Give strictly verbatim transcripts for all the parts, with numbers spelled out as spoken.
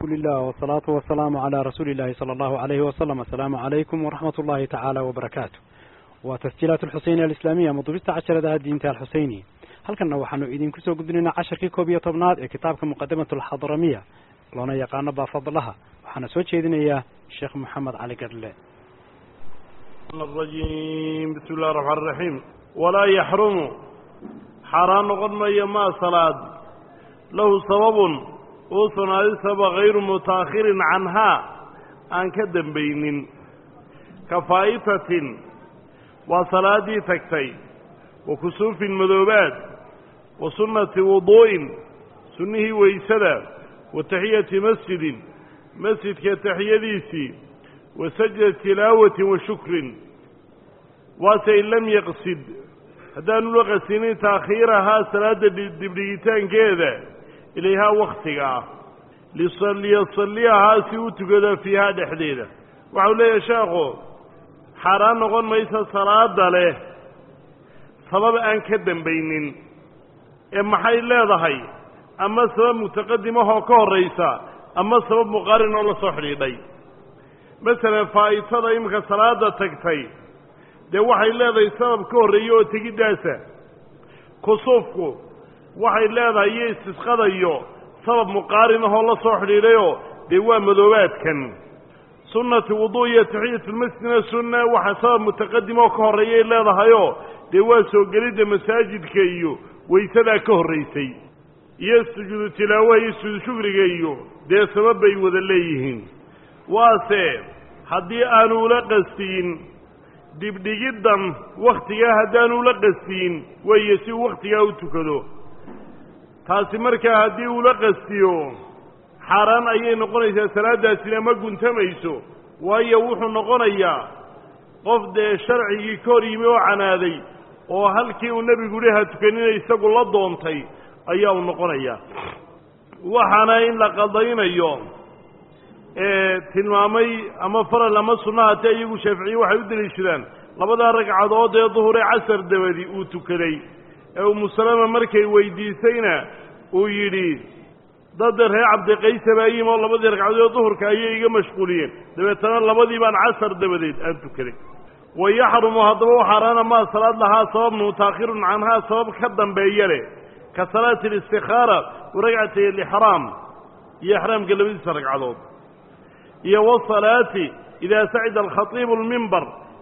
لله والصلاة والسلام على رسول الله صلى الله عليه وسلم. السلام عليكم ورحمة الله تعالى وبركاته. وتسجيلات الحسينية الإسلامية مضبطة عشر ذا الدين الحسيني. هل كنا وحنو إذن كسو قدرنا عشر كي كوبية طبنات كتابك مقدمة الحضرمية لنا يقانا بفضلها وحنا سوتش إذن إياه الشيخ محمد علي قرلي. الرجيم بسم الله الرحمن الرحيم. ولا يحرم حرام قدم يما صلاة له سبب وصنع سبب غير متأخر عنها أن كدم بين كفائفة وصلاة تكتي وكسوف المذوبات وسنة وضوء سنه ويسدى وتحية مسجد مسجد كتحية ديسي وسجد تلاوة وشكر وسئن لم يقصد هذا نلغى سنين تأخيرها صلاة الدبريتان كذا إليها وقتها ليصلي يصليها سيوتك فيها دحديدة وحولي يشاقوا حرام نقول ما يسا صلاة له سبب أن كدن بينين إما حي الله ضحي أما سبب متقدمة هو كور رئيسا أما سبب مقارن ولا صحري دي مثلا فايتة يمكن صلاة تكتي دي وحي الله ضحي سبب كور ريو تجي داسة كصوفكو وحي الله ضحي استسقى ضيو سبب مقارن ولا صحري ديو دي هو مذوبات كان سنة وضوء تحية المسجد سنة وحساب متقدمة وكهرية الله ضحيو دي هو سوقريد مساجد كيو ويتدى كهريسي يسجد تلاوة يسجد شكر كيو دي سبب يوذ الليهن واسي حدي آنو لقستين دي جدا وقتها هدانو لقستين ويسيو وقتها وتكدو تاسي مركا هديو لقستيو حرام ayay noqonaysaa salaadaasina ma guntamayso waayo wuxuu noqonayaa qof de sharcigi koor yimi oo canaaday oo halkii uu nabigu leeyahay tukanina isagu la doontay ayaa uu noqonayaa waxana in la qadaynayo ee tilmaamay ama faral ama sunnah ta iyagu shaafici waxay u daliishadaan labada ragcadood ee duhur ee casar dabadi uu tukaday ee uu muslima markay weydiisayna uu yiri dad reer cabdi qays baayim oo labadii ragcadood duhurka ayay iga mashquuliyeen dabeetana labadii baan casar dabadeed aan tukaday ويحرم هذا وحرانا ما صلاة لها سبب متأخر عنها سبب كدن بيله كصلاة الاستخارة ورجعت الإحرام يحرم قلبي سرق عضوض هي والصلاة إذا سعد الخطيب المنبر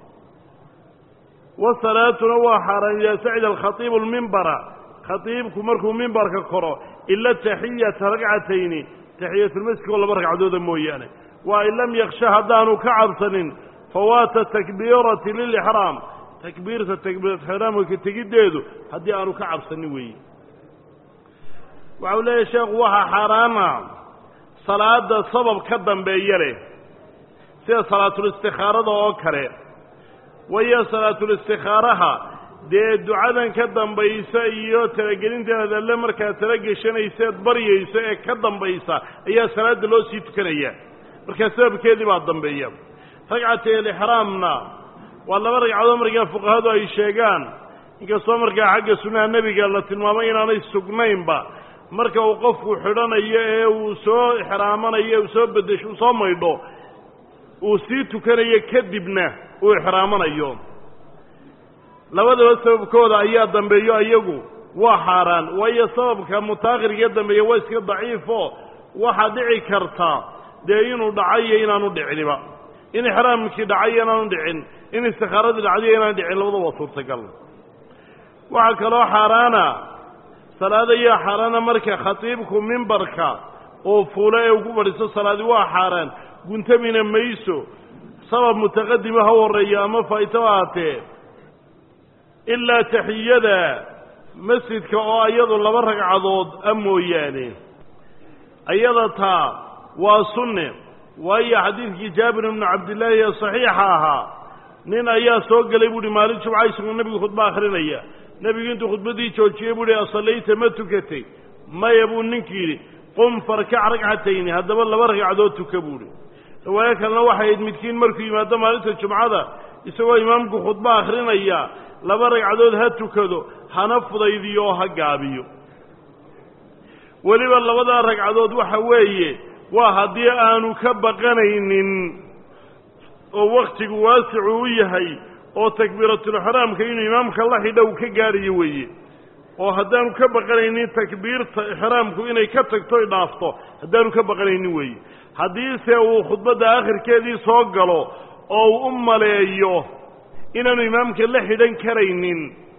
والصلاة نوى حرام إذا سعد الخطيب المنبر خطيب كمركو منبر كقرأ إلا التحية ركعتين تحية المسك ولا بركع عدود مويانة وإن لم يخشى هدانو كعبسن فوات التكبيرة للإحرام تكبيرة التكبيرة الحرام وكتجديده هدي أنو كعبسن وي وعلى الشيخ وها حراما صلاة سبب كدن بيله سي صلاة الاستخارة وكره وهي صلاة الاستخارة dee ducadan ka dambaysa iyo talagelinteeda la markaa talagashanaysa bariyaysa ee ka dambaysa ayaa salaada loo sii tukanaya marka sababkeedii baa dambeeya ragcatay al-ihraamna waa laba ragcadood markaa fuqahadu ay sheegaan inkastoo markaa xagga sunnaha nabiga la tilmaamay inaanay sugnaynba marka uu qofku xidhanayo ee uu soo ihraamanayo uu soo bedesho soo maydho uu sii tukanayo kadibna uu ihraamanayo labadaba sababkooda ayaa dambeeyo iyagu waa xaraan way sababka mutaaqiriga dambeeyo waa iska daciifo waxa dhici karta de inuu dhacayo inaanu dhiciniba in ihraamkii dhacayo inaanu dhicin in istikhaarada dhacayo inaanu dhicin labadaba suurtagal waxa kale oo xaraana salaada iyo xaraana marka khatiibku minbarka oo fuula ee ugu bariso salaadi waa xaraan guntamina mayso sabab mutaqaddima ha wareeyo ama faaytawaate إلا تحية مسجد كأيض لما ركعضود أموياني أيضا وسنة وهي حديث جابر بن عبد الله صحيحها نين أيها سوق قليبوا لمالك وعيش من النبي خطبة آخرين أيها نبي أنت خطبة دي تشيبوا لي أصليت متكتي ما يبون ننكيري قم فركع ركعتين هذا والله بركع عدود تكبولي ولكن لو واحد متكين مركي ما دام مالك الجمعة يسوي إمامك خطبة آخرين أيها laba ragcadood ha tukado hana fudaydiyo ha gaabiyo waliba labada ragcadood waxa weeye waa haddii aanu ka baqanaynin oo waktigu waasicu u yahay oo takbiiratulixraamka inuu imaamka la xidha uu ka gaadhayo weeye oo haddaanu ka baqanaynin takbiirta ixraamku inay ka tagto y dhaafto haddaanu ka baqanaynin weeye haddiise uu khudbadda aakhirkeedii soo galo oo uu u maleeyo inaanu imaamka la xidhan karaynin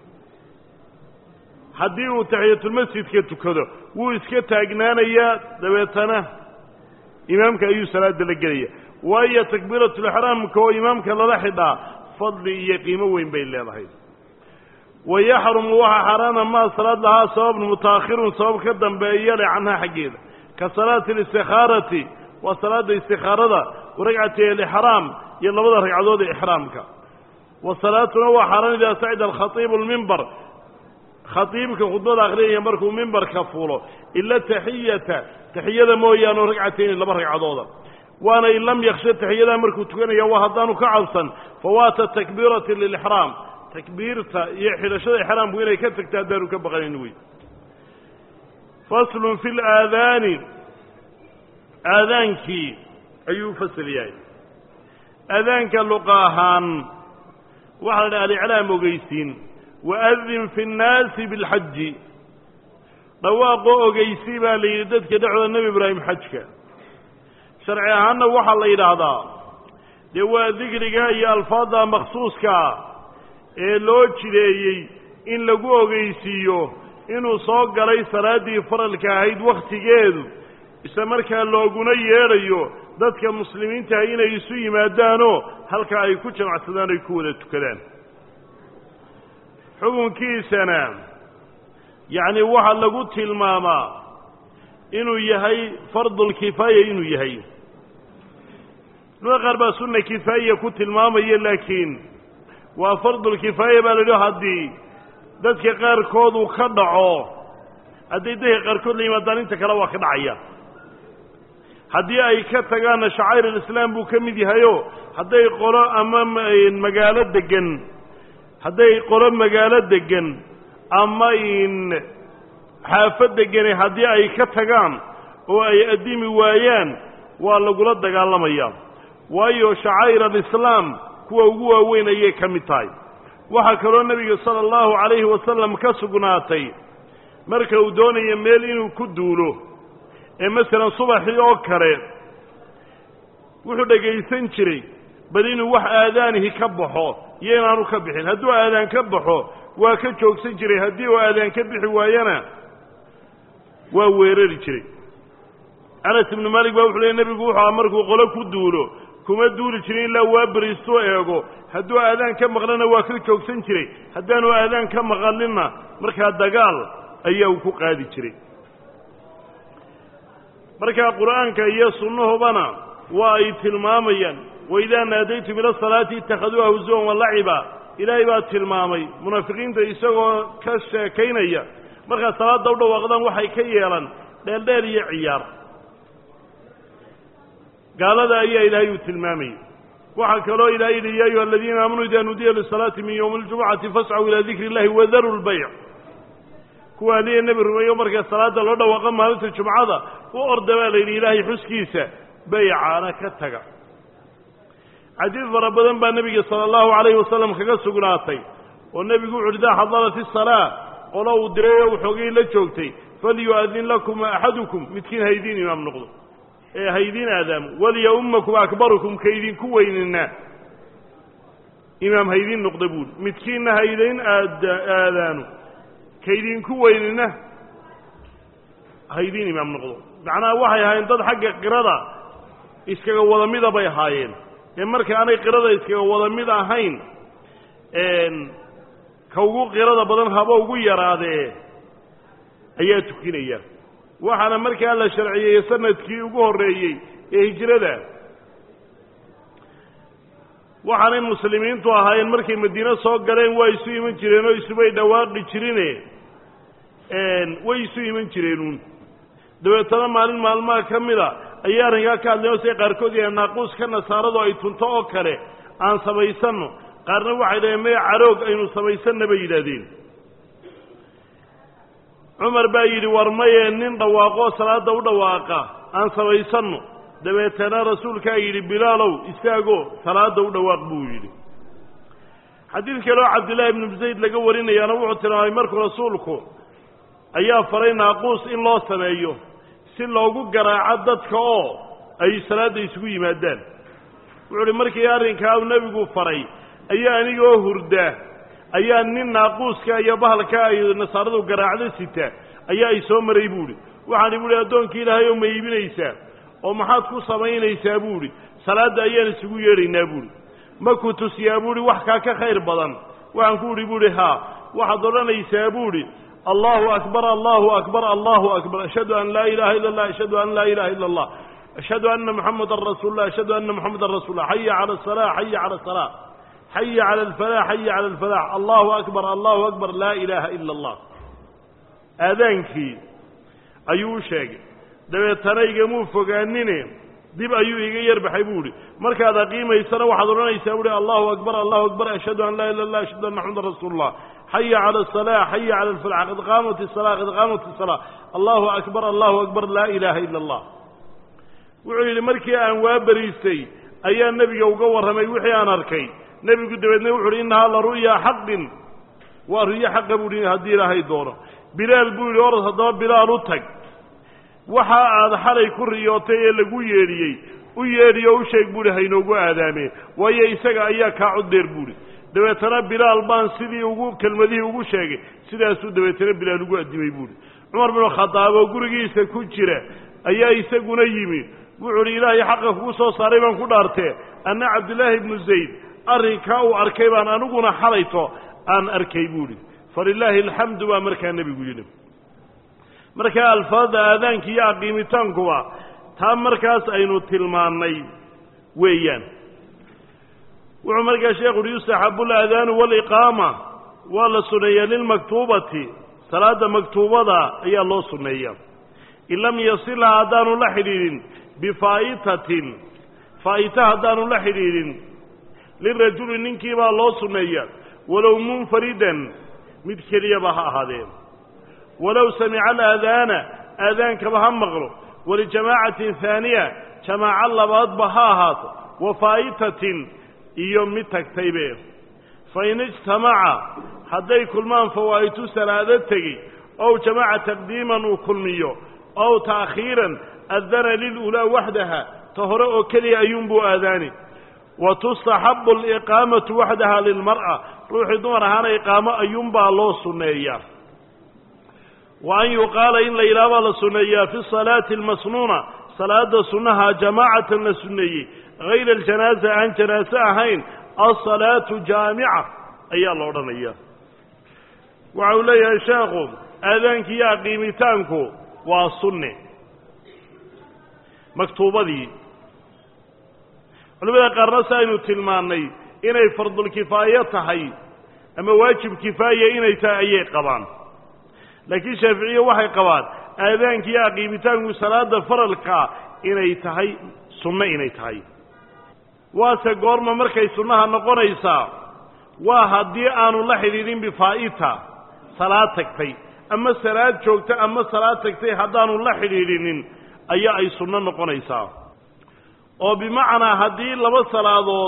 haddii uu taxiyatulmasjidka tukado wuu iska taagnaanayaa dabeetana imaamka ayuu salaada la gelaya waayo takbiiratulixraamka oo imaamka lala xidhaa fadli iyo qiimo weyn bay leedahay wayaxrumu waxaa xaaraana maa salaad lahaa sababun mutaakhirun sabab ka dambeeya le canhaa xaggeeda ka salaati اlistikhaarati waa salaada istikhaarada waragcati alixraam iyo labada ragcadood ee ixraamka wa salaatuna waa xaaraan idaa sacida alkhatiibu lmimbar khatiibka khudbada akhriyaya markuu mimbarka fuulo ila taxiyata taxiyada mooyaane oo ragcatayn laba ragcadooda waana in lam yaksha taxiyadaa markuu tukanaya waa haddaanu ka cabsan fawaata takbiirati lilixraam takbiirta iyo xidhashada ixraamku inay ka tagta haddaanu ka baqanayn wey faslun fi laadaani aadaankii ayuu fasal yahay aadaanka luqa ahaan waxaa la dhaha aliclaam ogeysiin waadin fi nnaasi bilxaji dhawaaqoo ogeysii baa la yidhi dadka dhexdooda nebi ibraahim xajka sharci ahaanna waxaa la yidhaahdaa dee waa dikriga iyo alfaadda makhsuuskaa ee loo jideeyey in lagu ogeysiiyo inuu soo galay salaaddii faralka ahayd wakhtigeedu isla markaa looguna yeedhayo dadka muslimiintaha inay isu yimaadaanoo halkaa ay ku jamacsadaan ay ku wada tukadaan xukunkiisana yacni waxaa lagu tilmaamaa inuu yahay fardulkifaaya inuu yahay nuga qaar baa sunna kifaaya ku tilmaamaya laakiin waa fardulkifaaya baa la yidhi haddii dadka qaarkood uu ka dhaco hadday dadka qaarkood la yimaadaan inta kale waa ka dhacaya haddii ay ka tagaanna shacair alislaam buu ka mid yahayo hadday qolo ama magaalo degan hadday qolo magaalo degan ama in xaafad degane haddii ay ka tagaan oo ay addimi waayaan waa lagula dagaalamaya waayo shacaa'ir alislaam kuwa ugu waaweyn ayay ka mid tahay waxaa kaloo nebiga sala allahu calayhi wasalam ka sugnaatay marka uu doonayo meel inuu ku duulo ee masalan subaxii oo kale wuxuu dhegaysan jiray bal inuu wax aadaanihi ka baxo iyo inaanu ka bixin hadduu aadaan ka baxo waa ka joogsan jiray haddii uu aadaan ka bixi waayana waa weerari jiray anas ibnu maalik baa wuxuu leey nebigu wuxuu markuu qolo ku duulo kuma duuli jirin ilaa waa beriistoo eego hadduu aadaan ka maqlana waa ka joogsan jiray haddaanu aadaan ka maqalinna markaa dagaal ayaa uu ku qaadi jiray markaa qur'aanka iyo sunnahubana waa ay tilmaamayaan waidaa naadaytum ila salaati itakhaduuha huzuwan walaciba ilaahay baa tilmaamay munaafiqiinta isagoo ka sheekaynaya markaa salaadda u dhawaaqdaan waxay ka yeelan dheeldheel iyo ciyaar gaalada ayaa ilaahay uu tilmaamayay waxaa kaloo ilahay yidhi ya ayuha aladiina aamanuu idaa nudiya lisalaati min yowmi اljumucati fascuu ilaa dikri اllahi wadaru lbayc kuwa aliya nebi rumeeyo markaa salaadda loo dhawaaqa maalinta jumcada u orda baa la yidhi ilaahay xuskiisa baycaana ka taga xadiid fara badan baa nebiga sala allahu calayhi wasalam kaga sugnaatay oo nebigu wuxu uhi idaa xadarat isalaa qolo uu diray oo waxoogay la joogtay falyu'adin lakum axadukum midkiin haydiin imaam noqdo ee haydiin aadaamo waliyaumakum akbarukum kaydinku weynina imaam haydiin noqda buuli midkiinna haydayn aadaano kaydinku weynina haydiin imaam noqdo macnaha waxay ahaayeen dad xagga qirada iskaga wada mida bay ahaayeen ee marka aanay qirada iskaga wada mid ahayn ka ugu qirada badan haba ugu yaraadee ayaa tukinaya waxaana markaa la sharciyeeyey sanadkii ugu horreeyey ee hijrada waxaanay muslimiintu ahaayeen markay madiine soo galeen waa isu iman jireen oo isubay dhawaaqi jirine way isu iman jireenuun dabeetana maalin maalmaha ka mida ayay arrinkaa ka hadleen oo siday qaarkood yahay naaquuska nasaaradu ay tunto oo kale aan samaysanno qaarna waxay dhaheen mee caroog aynu samaysanna bay yidhaahdeen cumar baa yidhi war maye nin dhawaaqoo salaadda u dhawaaqa aan samaysanno dabeetana rasuulkaa yidhi bilaalow istaagoo salaada u dhawaaq buu yidhi xadiid kaloo cabdillaahi ibnu zayd laga warinayaana wuxuu tilmaamay markuu rasuulku ayaa faray naaquus in loo sameeyo si loogu garaaco dadka oo ay salaadda isugu yimaadaan wuxuu uhi markii arrinkaa uu nebigu faray ayaa anigoo hurda ayaa nin naaquuska iyo bahalka ay nasaaradu garaacda sita ayaa ay soo maray buuhi waxaani buuhi addoonkii ilaahay oo ma iibinaysaa oo maxaad ku samaynaysaa buuhi salaadda ayaan isugu yeedhaynaa buuhi ma ku tusiyaa buuhi wax kaa ka khayr badan waxaan ku idhi buuhi haa waxaad odhanaysaa buuhi allahu akbar allahu akbar allahu akbar ashhadu an laa ilaaha illa allah ashhadu an laa ilaha illa allah ashhadu anna muxamadan rasuulullah ashhadu anna muxamadan rasuulullah xaya cala asalaa xaya cala asalaa xaya cala alfalaax xaya cala alfalaax allahu akbar allahu akbar laa ilaaha ila allah aadaankii ayuu u sheegay dabeetana igamuu fogaanine dib ayuu iga yarbaxay buu ihi markaad aqiimaysana waxaad odhanaysaa buuhi allahu akbar allahu akbar ashhadu an laa ilaha illa allah ashhadu anna muxamadan rasuulullah xaya cala asalaa xaya cala alfalaax qad qaamat isalaa qad qaamat isalaa allahu akbar allahu akbar laa ilaaha ila allah wuxuu yidhi markii aan waa bariistay ayaa nebiga uga warramay wixii aan arkay nebigu dabeedna wuxu uhi innahaa la ru'ya xaqin waa ru'yo xaqa buu hi haddii ilaahay doono bilaal buu yidhi orod haddaba bilaal u tag waxa aad xalay ku riyootay ee lagu yeedhiyey u yeedhiyo u sheeg buuhi haynoogu aadaameen waayo isaga ayaa kaa coddeer buuhi dabeetana bilaal baan sidii ugu kelmadihii ugu sheegay sidaasuu dabeetana bilaal ugu addimay buuhi cumar binu khadaab oo gurigiisa ku jira ayaa isaguna yimi wuxuu uhi ilaahay xaqa kugu soo saaray baan ku dhaartee anna cabdillaahi ibnu zayd arrinkaa uu arkay baan aniguna xalayto aan arkay buuhi falilaahi alxamdu baa markaa nebigu yidhi markaa alfaadda aadaanka iyo aqiimitaankuba taa markaas aynu tilmaannay weeyaan wuxuu markaa sheekhu uhi yustaxabu alaadaanu waaliqaama waa la sunneeyaa lilmaktuubati salaadda maktuubada ayaa loo sunneeyaa in lam yasilha haddaanu la xidhiidhin bifaa'itatin faa'ita haddaanu la xidhiidhin lirajuli ninkii baa loo sunneeyaa walow munfaridan mid keliyaba ha ahaadeen walow samica alaadaana aadaankaba ha maqlo walijamaacatin haaniya jamaaco labaadba ha ahaato wa faa'itatin iyo mid tagtaybe fain ijtamaca hadday kulmaan fawaa'itu salaado tegi ow jamaca taqdiiman uu kulmiyo ow ta'khiiran adana lilulaa waxdaha ta hore oo keliya ayuunbuu aadaani wa tustaxabu aliqaamatu waxdaha lilmar'a ruuxii dumar ahaana iqaamo ayuunbaa loo sunneeyaa wa an yuqaala in la yidhaha baa la sunneeyaa fi salaati almasnuuna salaada sunnaha jamaacatan la sunneeyey hayra aljanaaza aan janaaso ahayn alsalaatu jaamica ayaa la odhanaya waxa uu leeyahay sheekhu aadaanki iyo aqiimitaanku waa sunne maktuubadii culimada qaarna si aynu tilmaannay inay fardulkifaayo tahay ama waajib kifaaya inay tahay ayay qabaan laakiin shaaficiye waxay qabaan aadaanki iyo aqiimitaanku salaada faralkaa inay tahay sunno inay tahay waase goorma markay sunnaha noqonaysaa waa haddii aanu la xidhiidhin bifaa'ita salaad tagtay ama salaad joogta ama salaad tagtay haddaanu la xidhiidhinin ayaa ay sunno noqonaysaa oo bimacnaa haddii laba salaadood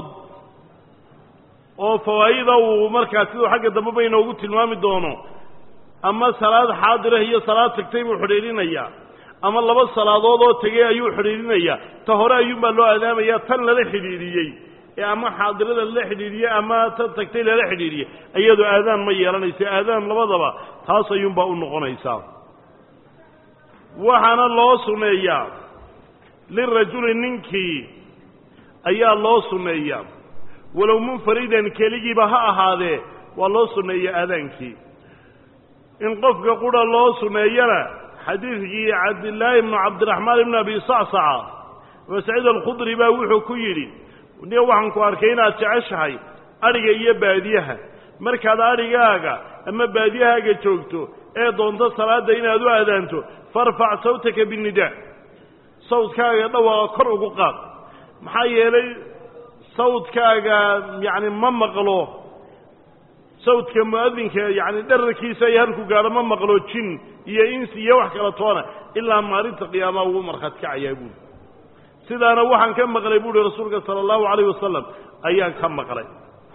oo fawaa'ida uu markaas siduu xagga dambeba inoogu tilmaami doono ama salaad xaadirah iyo salaad tagtay buu xidhiidhinayaa ama laba salaadood oo tegey ayuu xidhiidhinayaa ta hore ayuunbaa loo aadaamayaa tan lala xidhiidhiyey ee ama xaadirada lala xidhiidhiyey ama tan tagtay lala xidhiidhiyey iyadoo aadaan ma yeelanaysa aadaan labadaba taas ayuunbaa u noqonaysaa waxaana loo sunneeyaa lirajuli ninkii ayaa loo sunneeyaa walow munfaridan keligiiba ha ahaadee waa loo sunneeyaa aadaankii in qofka qura loo sunneeyana xadiidkii cabdillaahi ibnu cabdiraxmaan ibnu abi sacsaca abu saciid alkhudri baa wuxuu ku yidhi niga waxaan ku arkay inaad jeceshahay adhiga iyo baadiyaha markaad adhigaaga ama baadiyahaaga joogto ee doonto salaadda inaad u aadaanto farfac sawtaka binnidaa sawdkaaga dhawaaqa kor ugu qaad maxaa yeelay sawdkaaga yacni ma maqlo sawdka mu'adinka yacni dherarkiisa iyo halku gaadho ma maqlo jin iyo insi iyo wax kala toona ilaa maalinta qiyaamaha ugu markhaati kacayaa buuli sidaana waxaan ka maqlay buuhi rasuulka sala allahu calayhi wasalam ayaan ka maqlay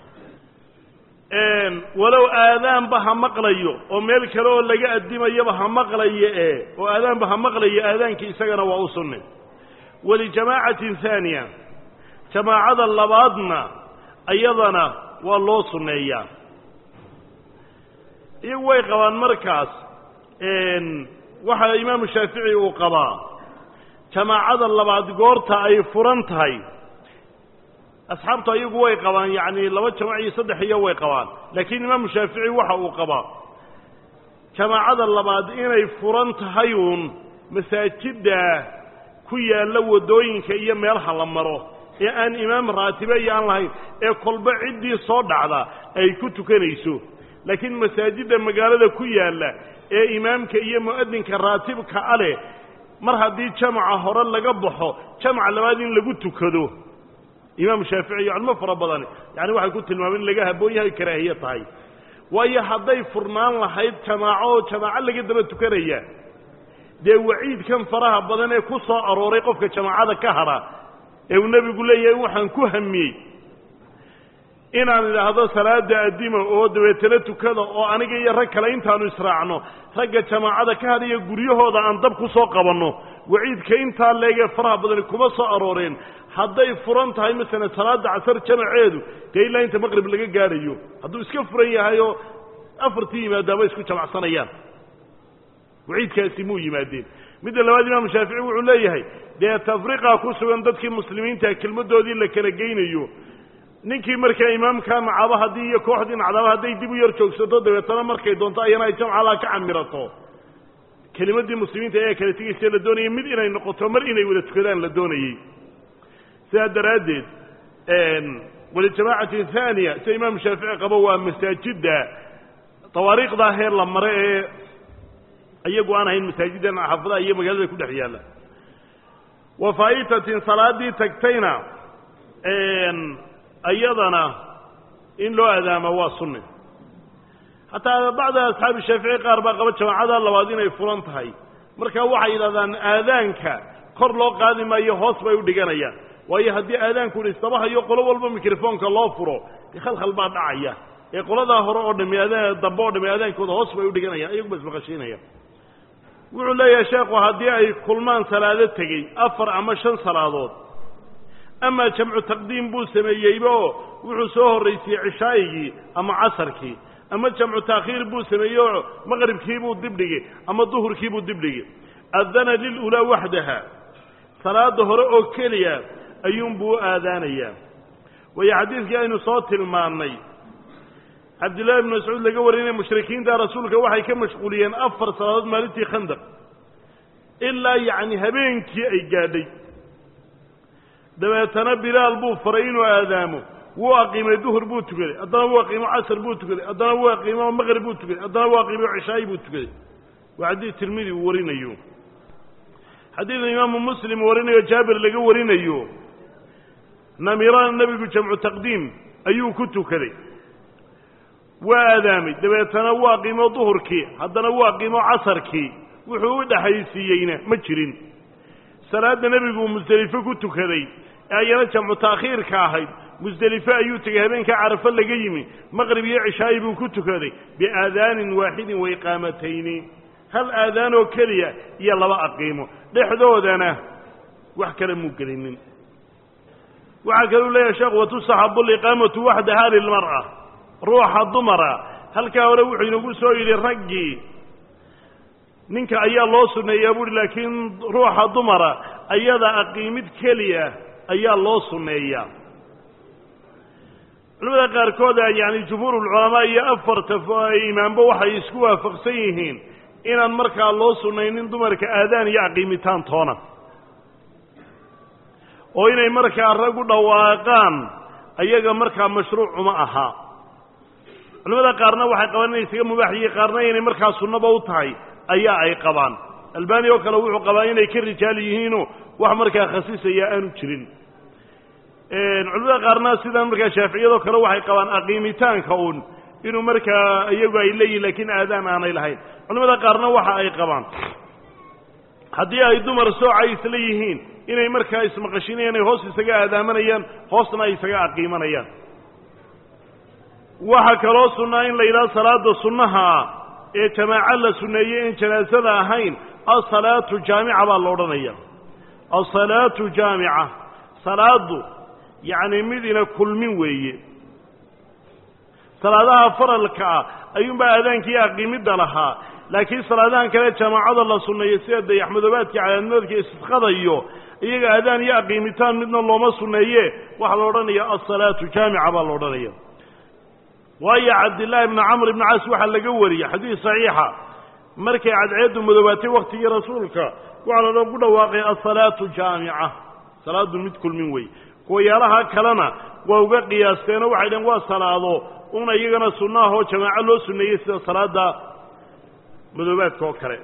walow aadaanba ha maqlayo oo meel kale oo laga addimayaba ha maqlayo ee oo aadaanba ha maqlayo aadaankii isagana waa u sunne walijamaacatin haaniya jamaacada labaadna ayadana waa loo sunneeyaa iyagu way qabaan markaas waxa imaamu shaafici uu qabaa jamaacada labaad goorta ay furan tahay asxaabtu iyagu way qabaan yacni laba jamac iyo saddex iyo way qabaan laakiin imaamu shaafici waxa uu qabaa jamaacada labaad inay furan tahay uun masaajidda ku yaalla waddooyinka iyo meelaha la maro ee aan imaam raatibe iyo aan lahayn ee kolba ciddii soo dhacda ay ku tukanayso laakiin masaajidda magaalada ku yaalla ee imaamka iyo mu'adinka raatibka a leh mar haddii jamaca hore laga baxo jamaca labaad in lagu tukado imaamu shaafici iyo culmo fara badani yacni waxay ku tilmaameen in laga habboon yahay karaahiye tahay waayo hadday furnaan lahayd jamaaco oo jamaaco laga daba tukanaya dee waciidkan faraha badan ee ku soo arooray qofka jamaacada ka hadha ee uu nebigu leeyahay waxaan ku hamiyey inaan idhaahdo salaada addima oo dabeetana tukada oo aniga iyo rag kale intaanu israacno ragga jamaacada ka hadhaya guryahooda aan dab ku soo qabanno waciidka intaa leegee faraha badani kuma soo arooreen hadday furan tahay masalan salaada casar jamaceedu dee ilaa inta maqrib laga gaadhayo hadduu iska furan yahay oo afartii yimaadaaba isku jamacsanayaan waciidkaasi muu yimaadeen midda labaad imaamu shaafici wuxuu leeyahay dee tafriiqa ku sugan dadkii muslimiinta kelmaddoodii la kala geynayo ninkii markaa imaamka nacaba haddii iyo kooxdii nacdaba hadday dib u yar joogsato dabeetana markay doonto ayana ay jamcalaa ka camirato kelimaddii muslimiinta ayaa kala tegaysa la doonayay mid inay noqoto mar inay wada tukadaan la doonayey sidaa daraaddeed walijamaacatin haaniya sida imaamu shaafici qabo waa masaajidda tawaariikhdaa heer la mare ee iyagu aan ahayn masaajiddan xaafadaha iyo magaalada ku dhex yaalla wa faa'itatin salaaddii tagtayna ayadana in loo aadaamo waa sunne hataa bacda asxaabi shaafici qaar baa qaba jamaacada labaad inay furan tahay marka waxay yidhahdaan aadaanka kor loo qaadi maayo hoos bay u dhiganayaan waayo haddii aadaanku istabahayo qolo walba mikrofoonka loo furo dee khalkhal baa dhacaya ee qoladaa hore oo dhami aadaan dambe oo dhami aadaankooda hoos bay u dhiganayaan iyagu ba ismaqashiinaya wuxuu leeyahay sheekhu haddii ay kulmaan salaado tegey afar ama shan salaadood ama jamcu taqdiim buu sameeyeybo wuxuu soo horraysiyey cishaa'igii ama casarkii ama jamcu taakhiir buu sameeyeyo maqribkii buu dibdhigay ama duhurkii buu dibdhigay adana lilulaa waxdaha salaada hore oo keliya ayuunbuu aadaanayaa waayo xadiidkii aynu soo tilmaannay cabdillahi ibnu mascuud laga warinaya mushrikiinta rasuulka waxay ka mashquuliyeen afar salaadood maalintii khandaq ilaa yacni habeenkii ay gaadhay dabeetana bilaal buu faray inuu aadaamo wuu aqiimay duhur buu tukaday haddana wuu aqiimo casar buu tukaday haddana wuu aqiimo maqrib buu tukaday haddana wuu aqiimo cishaayi buu tukaday waa xadiid tirmidi uu warinayo xadiid imaamu muslim warinayo jaabir laga warinayo namiraan nebigu jamcu taqdiim ayuu ku tukaday waa aadaamay dabeetana wuu aqiimo duhurkii haddana wuu aqiimo casarkii wuxuu u dhexaysiiyeyna ma jirin salaadda nebigu musdelifo ku tukaday ee ayana jamcu taakhiirka ahayd musdelifo ayuu tegey habeenkaa carafo laga yimi maqrib iyo cishaayi buu ku tukaday biaadaanin waaxidin wa iqaamatayni hal aadaan oo keliya iyo laba aqiimo dhexdoodana wax kale muu gelinin waxaa kaluu leeyahay sheekhu watusaxabu liqaamatu waxdaha lilmar'a ruuxa dumara halkaa hore wuxuu inagu soo yidhi raggii ninka ayaa loo sunneeyaa buuhi laakiin ruuxa dumara ayada aqiimid keliya ayaa loo sunneeyaa culamada qaarkooda yani jumhuurulculamaa iyo afarta imaanba waxay isku waafaqsan yihiin inaan markaa loo sunnaynin dumarka aadaan iyo aqiimitaan toona oo inay markaa rag u dhawaaqaan ayaga markaa mashruuc uma aha culamada qaarna waxay qabaan inay isaga mubaax yihiin qaarna inay markaa sunnaba u tahay ayaa ay qabaan albani oo kale wuxuu qabaa inay ka rijaal yihiinoo wax markaa khasisaya aanu jirin culamada qaarna sidan markaa shaaficiyadoo kale waxay qabaan aqiimitaanka uun inuu markaa iyagu ay leeyihin laakiin aadaan aanay lahayn culamada qaarna waxa ay qabaan haddii ay dumar sooca isla yihiin inay markaa ismaqashinayaan ay hoos isaga aadaamanayaan hoosna ay isaga aqiimanayaan waxaa kaloo sunnaa in la yidhaha salaada sunnaha ee jamaaco la sunneeyey in janaasada ahayn asalaatu jaamica baa la odhanaya asalaatu jaamica salaadu yacni midina kulmin weeye salaadaha faralka ah ayuunbaa aadaankii aqiimidda lahaa laakiin salaadahan kale jamaacada la sunneeyo sida dayaxmadoobaadka calaamadoodka istisqada iyo iyaga aadaan iyo aqiimitaan midna looma sunneeye waxaa la odhanaya asalaatu jaamica baa la odhanaya waayo cabdillaahi ibni camr ibni caas waxaa laga wariyey xadiis saxiixa markay cadceeddu madoobaatay waktigii rasuulka waxaa la ku dhawaaqay asalaatu jaamica salaadu mid kulmin wey kuwayaalaha kalena waa uga qiyaasteenoo waxay dhaheen waa salaado una iyagana sunnaahoo jamaaco loo sunneeyey sida salaada madoobaadka oo kale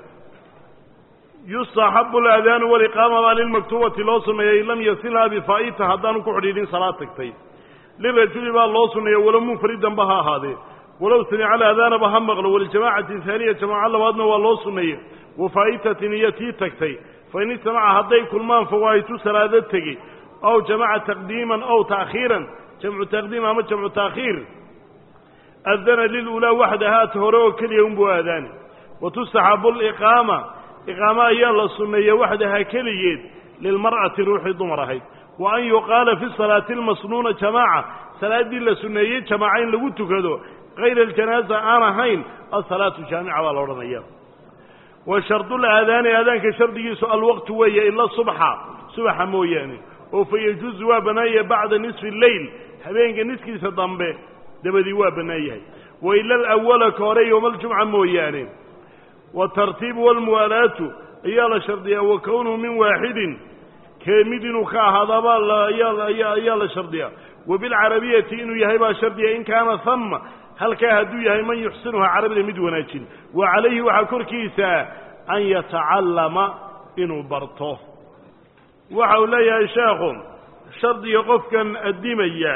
yustaxabu alaadaanu waliqaama baa lilmaktuubati loo sunneeyey lam yasilhaa bifaa'ita haddaanu ku xidhiidhin salaad tagtay lirajuli baa loo sunneeya walow munfaridanba ha ahaadee walow samica alaadaanaba ha maqlo walijamaacatin haaniya jamaaco labaadna waa loo sunneeyey wafaa'itatin iyo tii tagtay fain ijtamaca hadday kulmaan fawaahitu salaado tegi aw jamaca taqdiiman aw ta'khiiran jamcu taqdiim ama jamcu ta'khiir adana lilulaa waxdahaata hore oo keliya unbuu aadaani watustaxabu aliqaama iqaamo ayaa la sunneeya waxdaha keligeed lilmar'ati ruuxii dumar ahayd wa an yuqaala fi salaati almasnuuna jamaaca salaaddii la sunneeyey jamaaca in lagu tukado kayra aljanaaza aan ahayn asalaatu jaamica baa la odhanaya wa shardulaadaani aadaanka shardigiisu alwaqtu weeye ila subxa subaxa mooyaane oo fa yajuusu waa bannaaya bacda nisfi alleyl habeenka niskiisa dambe dabadii waa bannaan yahay wa ila alawala ka hore yowmaljumca mooyaane waatartiibu waalmuwaalaatu ayaa la shardiyaa wa kownuhu min waaxidin kee mid inuu ka ahaadaabaa ayaa la shardiyaa wa bilcarabiyati inuu yahay baa shardiya in kaana hama halkaa hadduu yahay man yuxsinuha carabida mid wanaajin wa calayhi waxaa korkiisa an yatacallama inuu barto waxa uu leeyahay sheekhu shardiga qofkan addimaya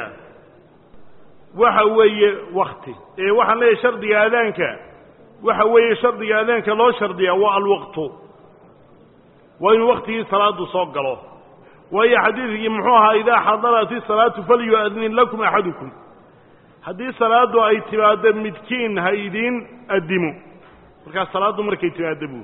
waxa weeye wakti ee waxaan leeyahay shardiga aadaanka waxa weeye shardiga aadaanka loo shardiyaa waa alwaqtu waa inuu waktigii salaadu soo galo waayo xadiidkii muxuu ahaa idaa xadarat isalaatu falyu'adnin lakum axadukum haddii salaaddu ay timaaddo midkiin ha idiin addimo markaas salaaddu markay timaaddo buu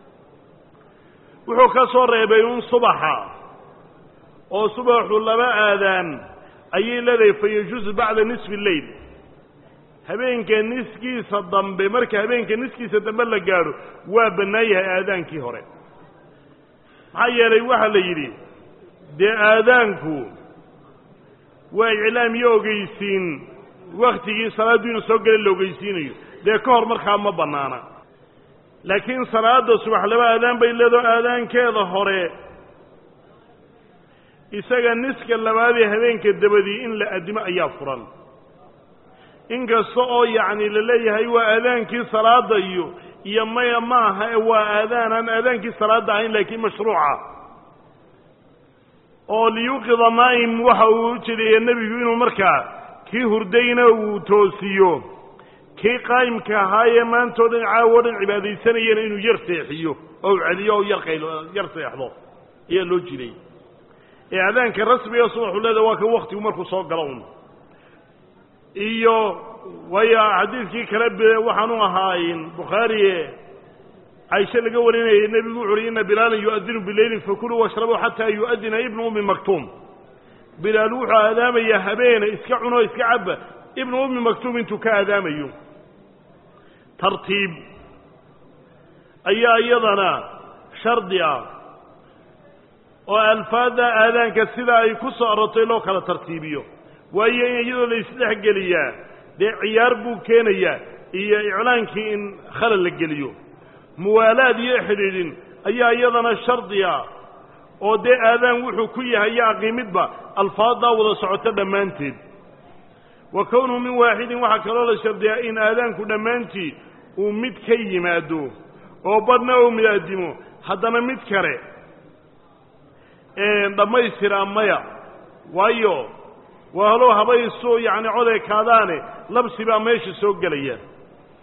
wuxuu ka soo reebay un subaxa oo subaxu laba aadaan ayay leedahay fa yajuusu bacda nisfi alleyl habeenka niskiisa dambe marka habeenka niskiisa dambe la gaadho waa bannaan yahay aadaankii hore maxaa yeelay waxaa la yidhi dee aadaanku waa iclaam iyo ogeysiin waktigii salaaddu inuu soo gala la ogeysiinayo dee ka hor markaa ma bannaana laakiin salaadda subax laba aadaan bay leedaho aadaankeeda hore isaga niska labaadee habeenka dabadii in la addimo ayaa furan inkasta oo yacni la leeyahay waa aadaankii salaadda iyo iyo maya ma aha ee waa aadaan aan aadaankii salaadda ahayn laakiin mashruuca oo liyuqida naa'im waxa uu u jeediyey nebigu inuu markaa kii hurdayna uu toosiyo kii qaa'imka ahaayee maantao dhan caawo dhan cibaadaysanayana inuu yar seexiyo oo celiyo oo yar qaylo yar seexdo ayaa loo jiray ee aadaanka rasmiga subaxu leedahay waa kan waktigu markuu soo galo un iyo waayo xadiidkii kale waxaanu ahaayn bukhaariye caisho laga warinayay nebigu wuxu uhi ina bilaalan yu'adinu bileylin fakuluu washrabuu xataa yu'adina ibnu ummi maktuum bilaal wuxuu aadaamayaa habeene iska cunoo iska cabba ibnu ummi maktuum intuu ka aadaamayo tartiib ayaa iyadana shardi ah oo alfaadda aadaanka sida ay ku soo arortay loo kala tartiibiyo waayo in iyadoo la isdhexgeliyaa dee ciyaar buu keenayaa iyo iclaankii in khalal la geliyo muwaalaad iyo xidhiidhin ayaa iyadana shardi ah oo dee aadaan wuxuu ku yahay iyo aqiimidba alfaaddaa wada socoto dhammaanteed wa kownuhu min waaxidin waxaa kaloo la shardiyaa in aadaanku dhammaantii uu mid ka yimaado oo badhna uu midaadimo haddana mid kale dhammaystiraa maya waayo waa halow habaysu yacni coday kaadaane labsi baa meesha soo gelaya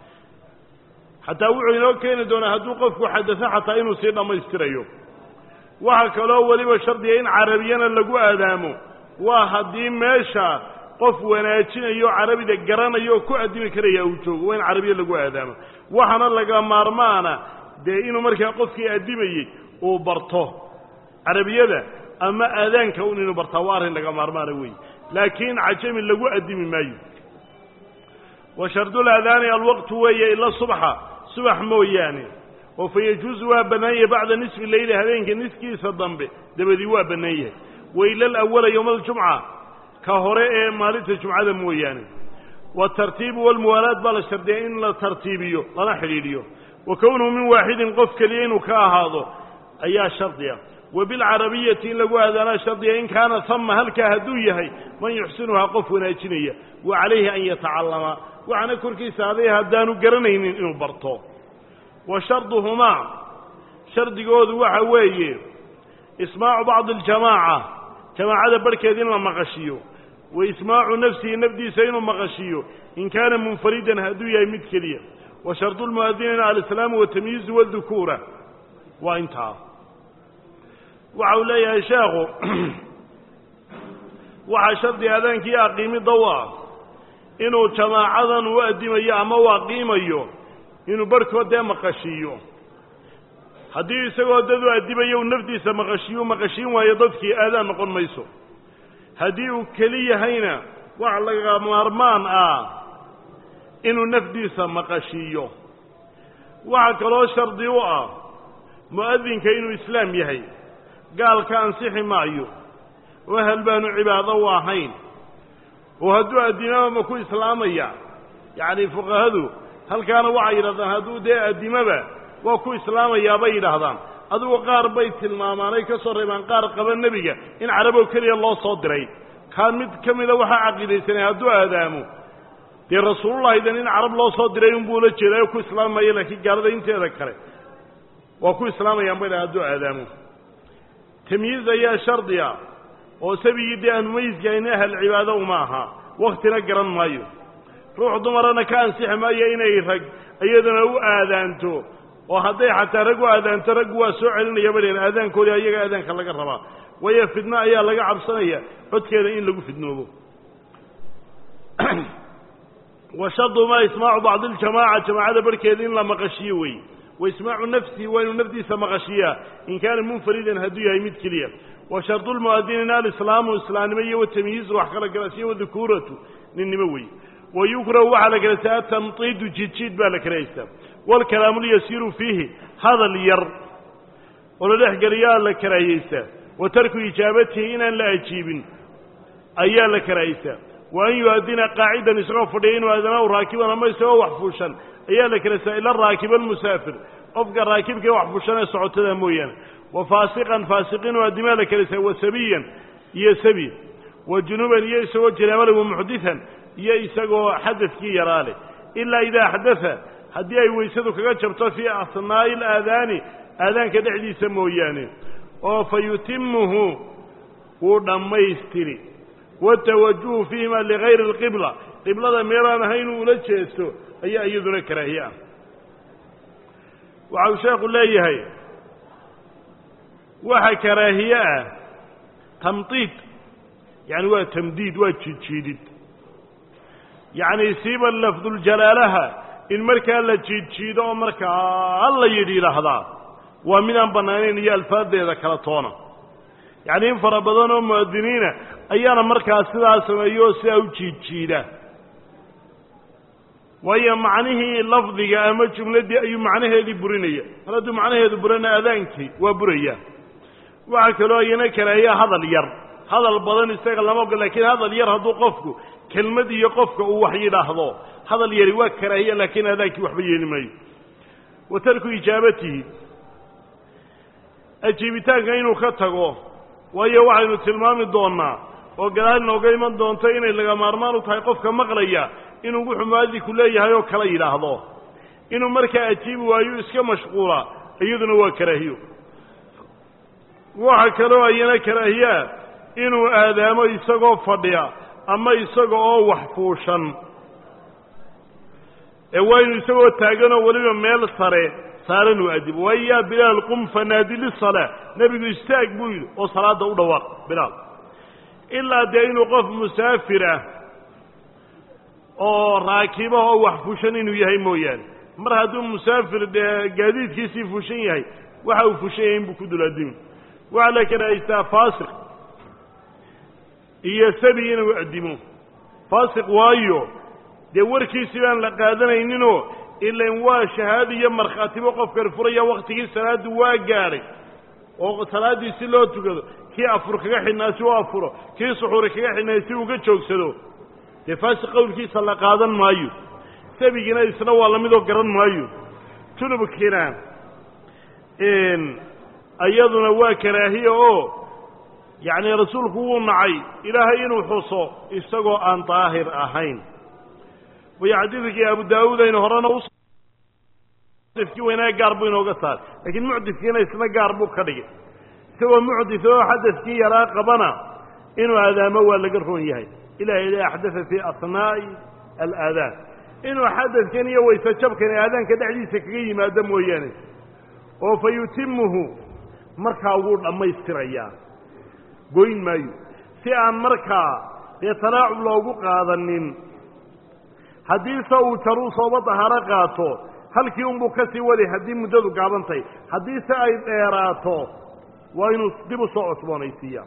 xataa wuxuu inoo keeni doonaa hadduu qofku xadasa xataa inuu sii dhammaystirayo waxa kaloo waliba shardiga in carabiyana lagu aadaamo waa haddii meesha qof wanaajinayo carabida garanayo ku adimi karaya uu joogo waa in carabiya lagu aadaamo waxana laga maarmaana dee inuu markaa qofkii adimayey uu barto carabiyada ama aadaanka un inuu bartaa waa arrin laga maarmaana weeye laakiin cajami lagu adimi maayo wa shardu laadaani alwaqtu weeye ila subxa subax mooyaane oo fayajuusu waa bannaan yahay bacda nisfi leyli habeenka niskiisa dambe dabadii waa bannaan yahay waila alawala yowma aljumca ka hore ee maalinta jumcada mooyaane waatartiibu walmuwaalaad baa la shardiyaa in la tartiibiyo lana xidhiidhiyo wa kownuhu min waaxidin qof keliya inuu ka ahaado ayaa shardiya wabilcarabiyati in lagu aadaanaa shardiya in kaana hama halkaa hadduu yahay man yuxsinuhaa qof wanaajinaya wa calayhi an yatacallama waxaana korkiisa aday haddaanu garanaynin inuu barto wa sharduhumaa shardigoodu waxa weeye ismaacu bacdi aljamaaca jamaacada barhkeed in la maqashiyo wa ismaacu nafsihi nafdiisa inuu maqashiyo in kaana munfaridan hadduu yahay mid keliya wa shardu lmu'adiniina alislaamu watamyiizu wadukuura waa intaa waxa uu leeyahay sheekhu waxaa shardi aadaankii aqiimidda u ah inuu jamaacadan u addimayo ama u aqiimayo inuu barhkood dee maqashiiyo haddii isagoo dad u addimayo uu nafdiisa maqashiyo u maqashiin waayo dadkii aadaan noqon mayso haddii uu keli yahayna wax laga maarmaan ah inuu nafdiisa maqashiiyo waxaa kaloo shardi u ah mu'adinka inuu islaam yahay gaalka ansixi maayo oo hal baanu cibaado u ahayn oo hadduu addimaba ma ku islaamaya yacni fuqahadu halkaana waxay yidhahdaan hadduu dee addimaba waa ku islaamayaa bay yidhaahdaan adugu qaar bay tilmaamaan ay ka soo reebaan qaar qaba nebiga in caraboo keliya loo soo diray kaan mid ka mida waxaa caqiidaysanay hadduu aadaamo dee rasuulullahidan in carab loo soo diray unbuu ula jeedayo ku islaamaya laakiin gaalada inteeda kale waa ku islaamayaan bay dhaha hadduu aadaamo tamyiiz ayaa shardiya oo sabigii dee aan mumayizkahayn ahal cibaado uma aha waktina garan maayo ruux dumarana ka ansixi maayo inay rag iyaduna u aadaanto oo hadday xataa rag u aadaanto raggu waa soo celinaya bay dhaheen aadaankoodii ayaga aadaanka laga rabaa waayo fidno ayaa laga cabsanaya codkeeda in lagu fidnoobo wa shardu maa ismaacu bacdi aljamaaca jamaacada barhkeeda in la maqashiyo wey wa ismaacu nafsihi waa inuu nafdiisa maqashiyaa in kaana munfaridan hadduu yahay mid keliya wa shardu lmu'adiniina alislaamu islaamnimo iyo watamyiizu wax kala garasiyo wadukuuratu ninnimo wey wa yukrahu waxaa la karaystaa atamtiidu jidjiid baa la karaystaa waalkalaamu lyasiiru fiihi hadal yar oo la dhex geliyaa la karaahiyeystaa wa tarku ijaabatihi inaan la ajiibin ayaa la karaahiystaa wa an yu-adina qaacidan isagoo fadhiya inuu aadana raakiban ama isagoo wax fuushan ayaa la karaystaa ila raakiba almusaafir qofka raakibkae wax fuushan ee socotada mooyaane wa faasiqan faasiqin oo addimaa la karaystaa wa sabiyan iyo sabi wa junuban iyo isagoo janaabale wa muxditan iyo isagoo xadadkii yaraa leh ilaa idaa xadaa haddii ay weysadu kaga jabto fii asnaa'i alaadaani aadaanka dhexdiisa mooyaane oo fa yutimuhu wuu dhammaystiri watawajuhu fiihima ligayri alqibla qiblada meelaan ahayn uu ula jeesto ayaa iyaduna karaahiye ah waxa uu sheekhu leeyahay waxa karaahiye ah tamdiid yani waa tamdiid waa jiidjiidid yacni siiba lafduljalaalaha in markaa la jiidjiido oo markaa la yidhi yidhaahdaa waa midaan bannaanayn iyo alfaadeeda kala toona yacni in fara badan oo mu'adiniina ayaana markaa sidaa sameeyo oo sidaa u jiidjiida waayo macnihii lafdiga ama jumladdii ayuu macnaheedii burinaya mar hadduu macnaheedu burana adaankii waa buraya waxaa kaloo iyana karaahiya hadal yar hadal badan isaga lama ogol laakiin hadal yar hadduu qofku kelmad iyo qofka uu wax yidhaahdo hadal yari waa karaahiya laakiin adaankii waxba yeeli maayo wa tarku ijaabatihi ajiibitaanka inuu ka tago waayo waxaynu tilmaami doonnaa oo gadaal nooga iman doonto inay laga maarmaan u tahay qofka maqlaya inuu wuxuu mu'adinku leeyahay oo kala yidhaahdo inuu markaa ajiibi waayo iska mashquula iyaduna waa karaahiyo waxa kaloo ayana karaahiyaa inuu aadaamo isagoo fadhiya ama isaga oo wax fuushan ee waa inuu isagoo taaganoo weliba meel sare saaran uu adib waya bilaal qum fanaadi lisalaa nebigu istaag buu yidhi oo salaada u dhawaaq bilaal ilaa dee inuu qof musaafir ah oo raakiba oo wax fushan inuu yahay mooyaane mar hadduu musaafir gaadiidkiisii fushan yahay waxa uu fushan yahay inbuu ku dulaadimi waxaa la karahaystaa faasiq iyo sabi inuu addimo faasiq waayo dee warkiisii baan la qaadanayninoo ilan waa shahaado iyo markhaatibo qofkan furaya waktigii salaaddu waa gaadhay oo salaaddii si loo tukado kii afur kaga xidhnaa si u afuro kii suxuuri kaga xidhnaa si uga joogsado dee faasiq qowlkiisa la qaadan maayo sabigina isna waa lamidoo garan maayo junubkiina iyaduna waa karaahiya oo yacni rasuulku wuu nacay ilaahay inuu xuso isagoo aan daahir ahayn way xadiidkii abu daawuud aynu horena u muxdifkii weynaa gaar buu inooga saaray laakiin muxdifkiina isna gaar buu ka dhigay isagoo muxdif oo xadadkii yaraa qabana inuu aadaamo waa laga roon yahay ilahay ida axdatha fii asnaa'i alaadaan inuu xadadkan iyo wayse jabkan aadaanka dhexdiisa kaga yimaado mooyaane oo fa yutimuhu markaa wuu dhammaystirayaa goyn maayo si aan markaa dee talaacub loogu qaadanin haddiise uu jaruu sooba dahaaro qaato halkii unbuu ka sii wadi haddii muddadu gaaban tahay haddiise ay dheeraato waa inuu dib u soo cusboonaysiiyaa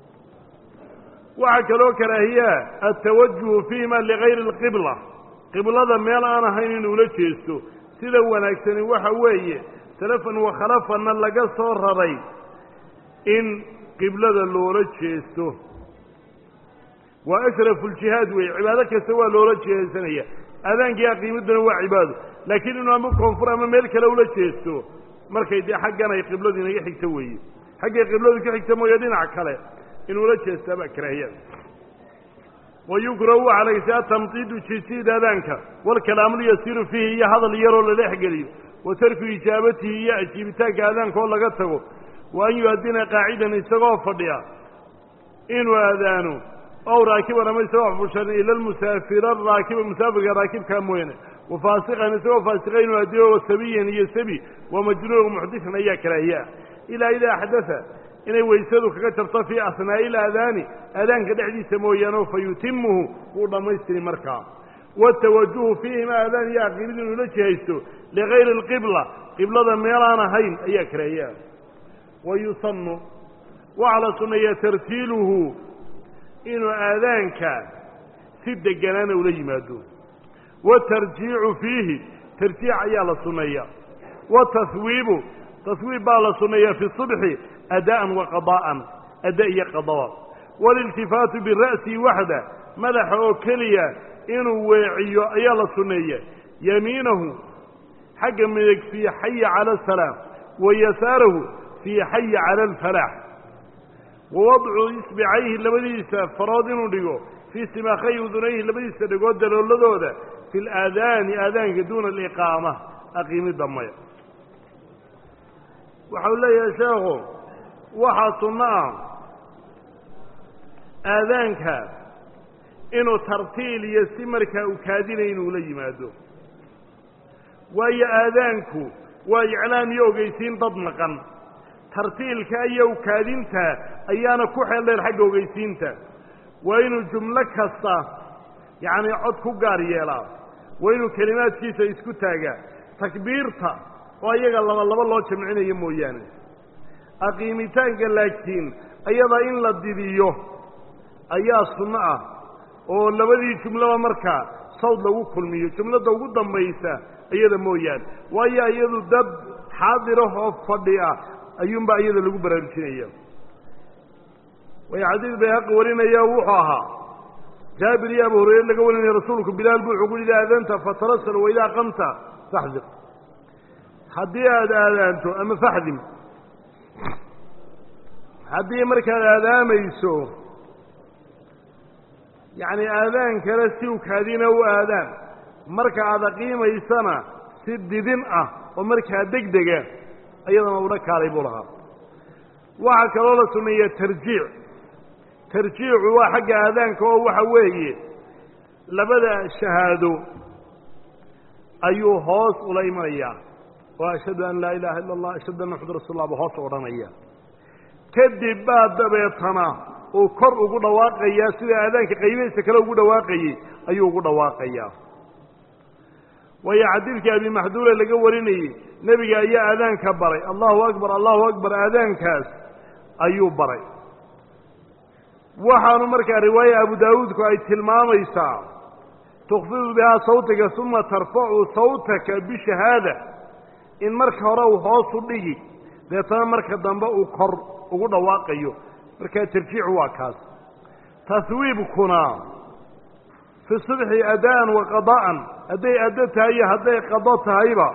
waxaa kaloo karaahiyaa altawajuhu fiihima ligayri alqibla qiblada meel aan ahayn inuu la jeesto sida wanaagsani waxa weeye salafan wakhalafanna laga soo raray in qiblada loola jeesto waa ashrafu ljihaad weeye cibaado kasta waa loola jeesanaya aadaankii aqiimaduna waa cibaado laakiin inuu ama koonfur ama meel kale ula jeesto markay dee xaggan ay qibladu inaga xigto weeye xaggay qibladu ka xigta mooye dhinac kale inuula jeestaa baa karaahiya wayukrahu waxaa lagaysaa tamdiidu jijiid aadaanka walkalaamulyasiiru fiihi iyo hadal yaroo la dhex geliyo wa tarku ijaabatihi iyo ajiibitaanka aadaanka oo laga tago wa an yu-adina qaacidan isagoo fadhiya inuu aadaano ow raakiban ama isagoo fushan ila lmusaafira raakiba musaafirka raakibkaa mooyane wa faasiqan isagoo faasiqa inuu addimo wa sabiyan iyo sabi wa majnuun muxdisan ayaa karaahiyaa ilaa idaa axdatha inay waysadu kaga jabto fii asnaa'i ilaadaani aadaanka dhexdiisa mooyaane fa yutimuhu wuu dhammaystiri markaa watawajuhu fiihima aadaan iyo aqiimid inuu la jihaysto ligayri alqibla qiblada meelaan ahayn ayaa karaahiyaa wayusanu waxaa la sunneeyaa tartiiluhu inuu aadaanka si deganaana ula yimaado watarjiicu fiihi tarjiic ayaa la sunneeyaa watahwiibu tahwiib baa la sunneeyaa fi subxi ada'an wa qadaa'an ada iyo qadaba waliltifaatu bira'si waxda madaxa oo keliya inuu weeciyo ayaa la sunneeya yamiinahu xagga midig fii xaya cala asalaam wa yasaarahu fii xaya cala alfalaax wa wadcu isbicayhi labadiisa farood inuu dhigo fii simaakhay udunayhi labadiisa dhigood dalooladooda fi alaadaani aadaanka duuna aliqaama aqiimidda maya waxau leeyahay sheekhu waxaa sunno ah aadaanka inuu tartiil iyo si markaa u kaadinay inuu la yimaado waayo aadaanku waa iclaam iyo ogeysiin dad maqan tartiilka iyo ukaadinta ayaana ku xeel dheer xagga ogeysiinta waa inuu jumlo kasta yacni cod ku gaar yeelaa waa inuu kelimaadkiisa isku taagaa takbiirta oo iyaga laba laba loo jamcinayo mooyaane aqiimitaanka laakiin ayada in la didiyo ayaa sunno ah oo labadii jumlaba markaa sawd lagu kulmiyo jumladda ugu dambaysa iyada mooyaane waayo iyadu dad xaadirahoo fadhi ah ayuunbaa iyada lagu baraarujinaya way xadiid bayhaqi warinaya wuxuu ahaa jaabir iyo abu hurayre laga warinaya rasuulku bilaal buu wuxuu ku yidhi aadaanta fatarasal waidaa qamta faxdir haddii aada aadaanto ama faxdim haddii markaad aadaamayso yacni aadaan kale si ukaadina u aadaan marka aada qiimaysana si didin ah oo markaa deg dega iyadana ula kaalay buu lahaa waxaa kaloo la sunneeya tarjiic tarjiicu waa xagga aadaanka oo waxa weeye labada shahaado ayuu hoos ula imanayaa وأشهد أن لا إله إلا الله أشهد أن محمد رسول الله بهوس ورمية كذب بعد بيتنا وكر وجود واقعية سيد أذانك قيمة سكلا وجود واقعي أي وجود واقعية ويعدلك أبي محذور اللي قوريني نبي أي أذان كبري الله أكبر الله أكبر أذان كاس أيوب بري وحان مركا رواية أبو داود كأي تلمام يسا تخفض بها صوتك ثم ترفع صوتك بشهادة إن مركا روح صدقي ذاتنا مركا دنبا وقر وقود واقعي مركا ترجيع واكاس تثويبكنا في الصبح أداء وقضاء أدي أدتها هي هدي قضتها هيبا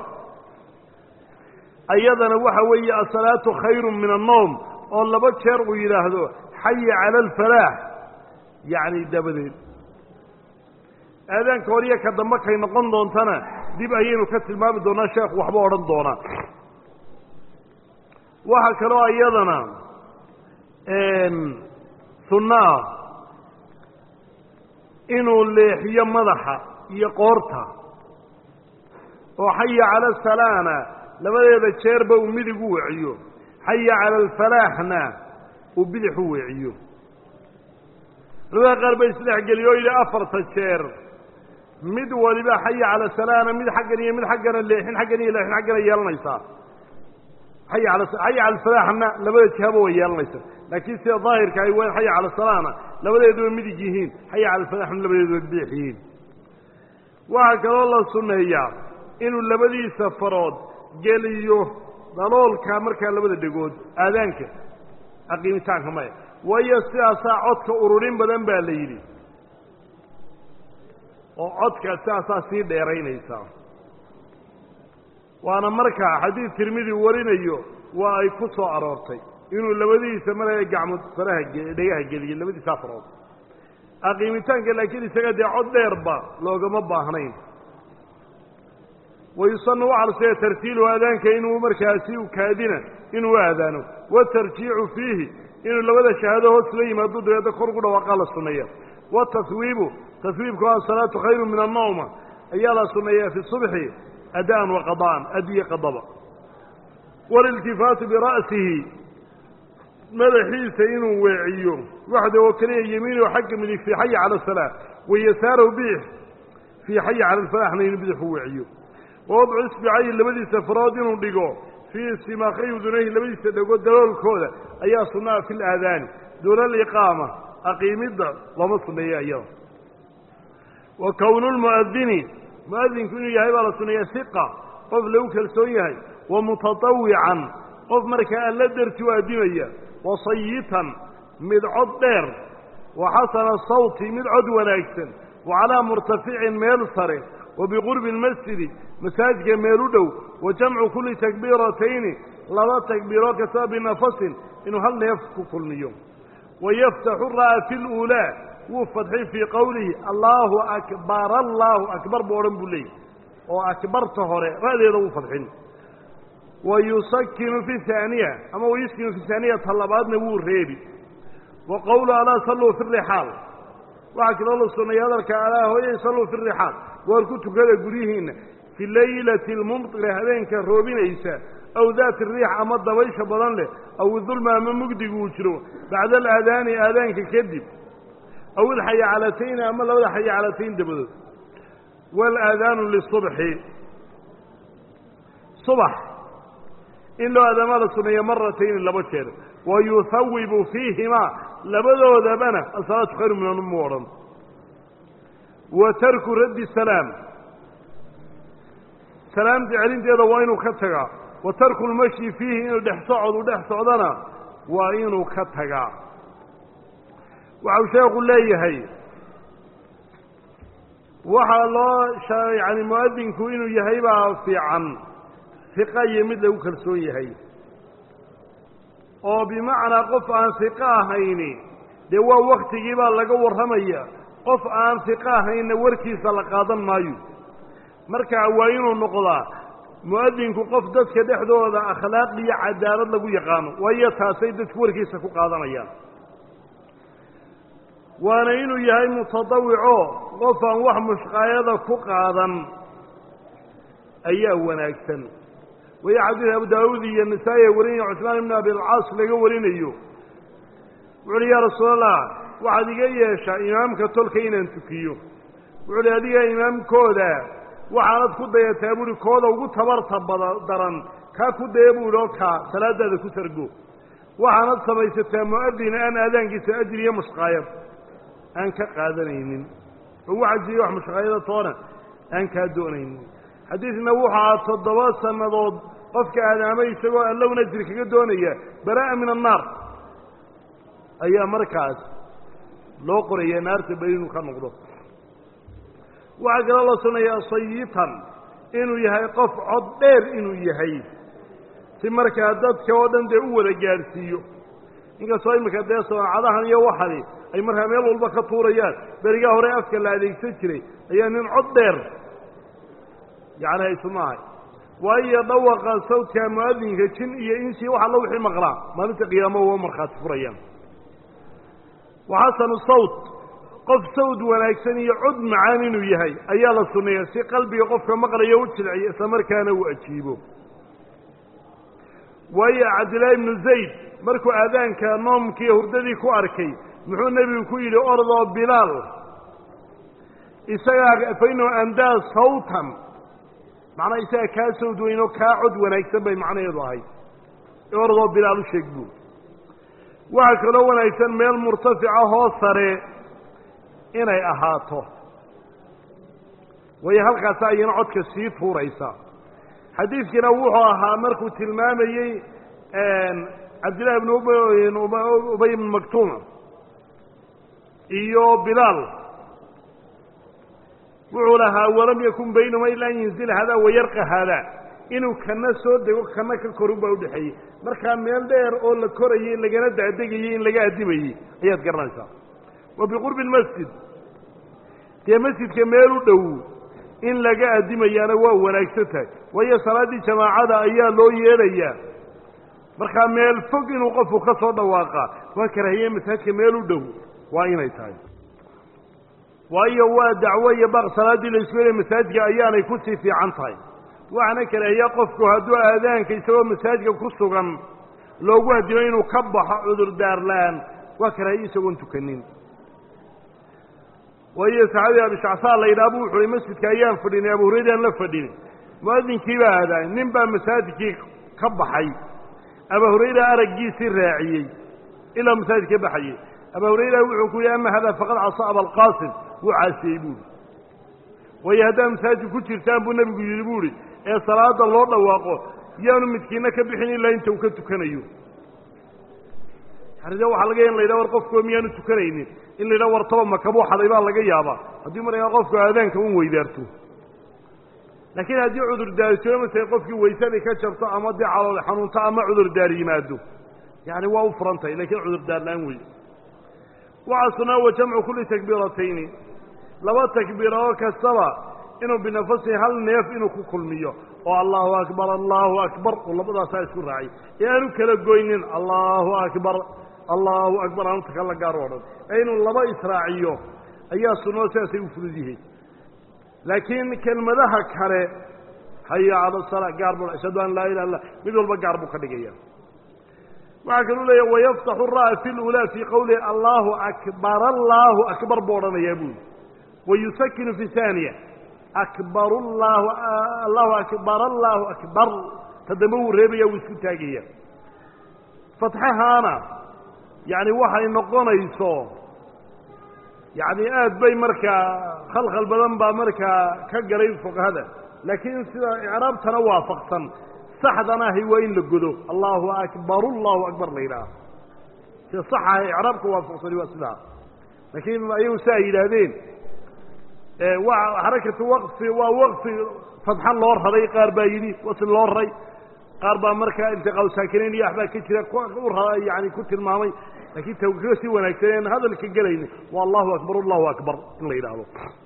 أيضا وحوي الصلاة خير من النوم والله بشر ويلاهدو حي على الفلاح يعني دبدين أذان كوريا كدمك هي نقون دونتنا دي بأيين وكتل ما بدونا شيخ وحبا ورن دونا وحكروا أيضا إن سنة إنه اللي هي مضحة هي قورتها وحي على السلامة لما يبقى الشيربة ومدقوا وعيو حي على الفلاحنا وبدحوا وعيو رواية قرب يسلح قليو إلى أفرط الشير مدوا لبا حي على السلامة مد حقني مد حقنا اللي حين حقني اللي حين حقنا يالنا يصار حي على حي على الفلاحنا لما يتهبوا يالنا يصار لكن سي ظاهر كاي وين حي على السلامة لما يدوا مدجيهين حي على الفلاحنا لما يدوا بدحيين وهكذا الله السنة هي إنه لبدي سفرود قليو ضلول كامركا لبدا دقود آذانك أقيمتان كمايا ويستيا ساعدك أرورين بدن بالليلي وعدك ساعة سير ديرين إيسا وأنا مركا حديث ترمذي ورينيو وأي كسو عرورتي إنه لبدي سمرا يقعمد فراها ديها قليل لبدي سافرود أقيمتان قال لكن يساقد يعود ديربا لو قمبا هنين ويصنوا على سيء ترتيل وآذانك إنه مركاسي وكادنا إنه آذانه والترجيع فيه إنه لو هذا شهاده سليم ضد هذا خرقنا وقال السنية والتثويب تثويب كان الصلاة خير من النوم أيها السنية في الصبح أداء وقضاء أدي قضاء والالتفات برأسه ملحيس إنه وعيه وحده وكريه يمينه وحق من في حي على الصلاة ويساره به في حي على الفلاح نينبذح وعيه ووضع إصبعي لبدي سفرادين ودقوا في سماخي وذنيه لبدي سدقوا دلول الكودة أيها صناع في الآذان دون الإقامة أقيم الدر ومصنية أيها وكون المؤذن مؤذن كن يهيب على صنية ثقة قف لو كالسوية ومتطوعا قف مركا اللدر توادمية وصيتا مدعد دير وحسن الصوت مدعد وناكسن وعلى مرتفع ميلصر وبقرب المسجد مساجد ميلودو وجمع كل تكبيرتين لا تكبيرات كتاب نفس إنه هل يفك كل يوم ويفتح الرأى في الأولى وفتح في قوله الله أكبر الله أكبر بورن بلي وأكبر طهر هذا يضو فتحين ويسكن في الثانية أما ويسكن في الثانية طلبات نبور ريبي وقوله ألا صلوا في الرحال وعكد الله السنة يدرك ألا هو يصلوا في الرحال واركوت كذا قريهن في الليلة الممطرة هذين كالروبين إيسا أو ذات الريح أمد ويش بضان له أو الظلمة من مقدق وشلو بعد الأذان آذان ككذب أو الحي علتين أما لو الحي علتين دبدو والآذان للصبح صبح إلا هذا مال السنية مرتين لبشر ويثوب فيهما لبدو ذبنا الصلاة خير من النمورا وترك رد السلام سلام دعلين دي وإنه كتغى وترك المشي فيه إنه دح صعد ودح صعدنا وإنه كتغى وعوشا يقول لي هي وحا الله يعني مؤذن كوينه يهيبها في عن ثقة يمد له كرسون يهي وبمعنى قف عن ثقة هيني دي هو وقت جيبا لقور رمية قف عن ثقة هيني وركي سلقادا مايو مركع وينه النقضاء مؤذن قف دسك دحدو هذا أخلاقي عدالة لقو يقانو وهي تاسيدت وركي سكو قادا مياه وانا إنو يهي متضوعو قفا وحمش قايدا كقادا أيها وناكسن وهي حديث أبو داود النسائي ورين عثمان بن أبي العاص لقى ورينيو وقال يا رسول الله وعد يشاء إمامك تلكين أن تكيو وقال هذه إمام كودا وعاد كودا يتابولي كودا وقلت تبرت دران كا كودا يبولو كا ثلاثة ذا كترقو وعاد سميست مؤذن أنا أذانك سأجري يا مشقايب أنك قادرين هو عزيزي وح مشقايب طونا أنك دونين حديث نوحة صدوات سنضاد قفك آدامي سواء لو نجرك دونية براء من النار أي مركز لو قرية نار تبين وخنقضه وعقل الله سنة صيتا إنه يهي قف عضير إنه يهي في مركز داد كوادن دي أول جارسيو إنك صيمك دي سواء عضاها يوحدي أي مرها ميلو البخطوريات بريقاه هوري أفكا اللي عليك تجري أي أنين عضير يعني هي سماعي وأي ضوق صوت كمؤذن كتن إيا إنسي وحا لوحي مغرى ما نتا قيامه ومرخات فريان وحسن الصوت قف صوت وناكسن يعد معانين ويهي أيال الصنية سي قلبي يقف مغرى يوتشلعي سمر كان وأتشيبه وأي عبدالله بن زيد مركو آذان كنوم كي هرددي كو أركي محو النبي كويل أرضى بلال إساق فإنه أندى صوتا معنى إساء كاسود وإنه كاعد وناكسن بي معنى يضاهي يورضو بلال الشيكبو وعكلو وناكسن ميل مرتفعة هو صري إناي أهاته وهي هلقى سايين عدك السيط هو رئيسا حديث كنووحو أها مركو تلمامي عبد الله بن أبي بن مكتوم إيو بلال وعلها ولم يكن بينهما إلا أن ينزل هذا ويرقى هذا إنه كان سود وكان ككروبا ودحي مركا ميل دير أو لكوري لقنا دعدقي لقى أدمي أيات قرنسا وبقرب المسجد في مسجد كميل دو إن لقى أدمي أنا وهو ونكستك وهي صلاة جماعة أيها لو يليا مركا ميل فوق وقف وقصر دواقع وكرهية مسجد كميل دو وأين يتعين وأي هو دعوة بغ صلاة الإسلام مساجد أيانا يكسي في عنطي وعنا كلا يقف هدوء آذان كي سوى مساجد كسوغا لو قوة دينين وكبح عذر دارلان وكرا يسوى انتكنين وهي سعادة أبي شعصاء الله إلى أبو حري مسجد كأيام فردين أبو هريد أن لفردين مؤذن كيبا هذا ننبا مساجد كي كبحي أبو هريد أرقي سر راعي إلى مساجد كبحي أبو هريد وحكو يا أما هذا فقد عصى أبا القاسم وعاسيبون ويهدى مساجد كتيرتان بو النبي يجيبوري ee salaada loo dhawaaqo yaanu midkiina ka bixin ilaa inta uu ka tukanayo harida waxa laga yeelay war qofku miyaanu tukanaynin in la war taba makabo xaday baa laga yaabaa hadii mar ay qofku aadaanka uu weydaarto laakiin hadii cudur daarto ma qofkii weysada ka jabto ama dii calool xanuunta ama cudur daar yimaado yani waa u furantay laakiin cudur daar laan weey وعصنا وجمع كل تكبيرتين لما تكبيره كسبا إنه بنفسه هل نيف إنه كل مية والله أكبر الله أكبر والله بدأ سيكون راعي يعني كلا جوينين الله أكبر الله أكبر أنت كلا جارون أينه الله ما إسرائيله أي سنة سيسوي فرزيه لكن كلمة ذا كره هيا على الصلاة جارب أشهد أن لا إله إلا الله بدل بجارب خديجيا وعكروا له ويفتح الراء في الأولى في قوله الله أكبر الله أكبر بورنا يبون ويسكن في ثانية أكبر الله الله أكبر الله أكبر تدمو ربيا وسكتاجية فتحها أنا يعني وحي نقونا يسوع يعني آد بي مركا خلق البدن با مركا كقريب فوق هذا لكن إعراب تنوافقا صحدنا هو إن لقدو الله أكبر الله أكبر ليلا صحة إعرابك وافق صلي واسلام لكن أيه سائل هذين اه وحركة وقف ووقف فتح الله هذي قاربا يدي وصل الله ري قاربا مركا انتقال ساكنين يحبا كتير يعني كنت المامي لكن توقفي ونكتين هذا اللي كقلين والله أكبر الله أكبر ليلا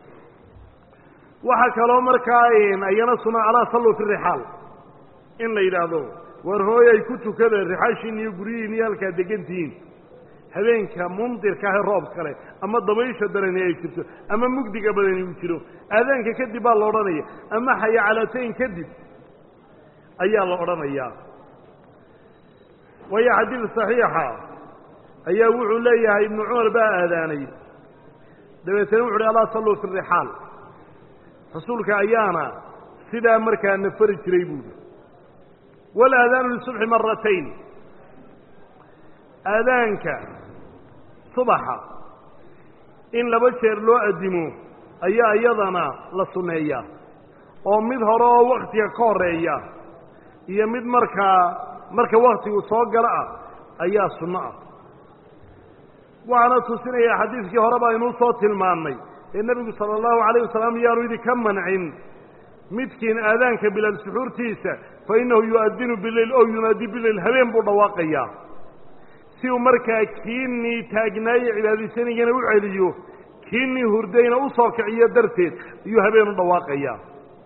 وحكى له مركاين أينا صنع على صلوا في الرحال in la yiraahdo war hooyay ku tukada rixaashin iyo guriyiin halka degantiin habeenka mundirka ah roob kale ama dabaysha daran ay jirto ama mugdiga badan uu jiro aadaanka kadib baa la oranaya ama haya calaatayn kadib ayaa la odhanayaa waayo xadiid saxiixa ayaa wuxuu leeyahay ibnu cumar baa aadaanay dabeetana wuxu uhi alaa salluu fi rixaal rasuulka ayaana sidaa markaa na fari jiray buuhi walaadaanu lisubxi maratayn aadaanka subaxa in laba jeer loo addimo ayaa iyadana la sunneeyaa oo mid hore oo waktiga ka horeeya iyo mid markaa marka waktigu soo galo ah ayaa sunno ah waxaana tusinaya xadiidkii horeba aynuu soo tilmaannay ee nebigu sala allahu calayh wasalam yaanu idinka mancin midkiin aadaanka bilaal suxuurtiisa fa innahu yu'adinu bileyl oo yunaadi bileyl habeen buu dhawaaqayaa si uu markaa kiinnii taagnaaye cibaadaysanayana u celiyo kiinnii hurdayna u soo kiciyo darteed ayuu habeen u dhawaaqayaa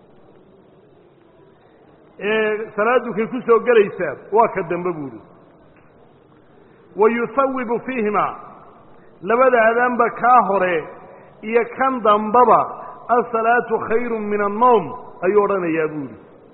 ee salaaddu kay ku soo gelaysaa waa ka dambe buuhi wa yusawibu fiihimaa labada aadaanba kaa hore iyo kan dambaba asalaatu khayrun min annowm ayuu odhanayaa buuhi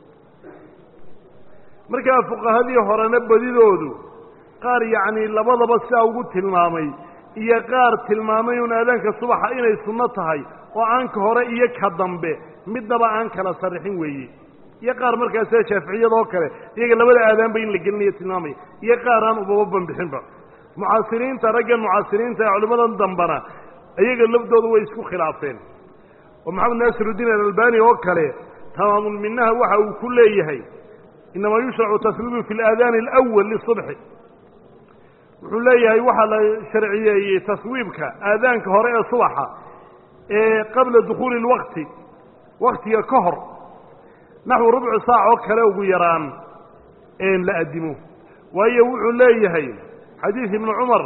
markaa fuqahadii horena badidoodu qaar yacnii labadaba sidaa ugu tilmaamay iyo qaar tilmaamay un aadaanka subaxa inay sunno tahay oo aan ka hore iyo ka dambe midnaba aan kala sarrixin weeye iyo qaar markaa sida shaaficiyada oo kale iyaga labada aadaanba in la gelinayo tilmaamaya iyo qaar aan ubaba banbixinba mucaasiriinta raggan mucaasiriinta ee culimmadan dambana iyaga laftooda way isku khilaafeen oo maxamed naasirudiin alalbani oo kale tamaamulminaha waxa uu ku leeyahay inamaa yushracu taswiibu fi alaadaani alawal lisubxi wuxuu leeyahay waxaa la sharciyeeyey taswiibka aadaanka hore ee subaxa ee qabla dukhuuli lwaqti waktiga ka hor naxwu rubcu saac oo kale ugu yaraan een la addimo waayo wuxuu leeyahay xadiid ibnu cumar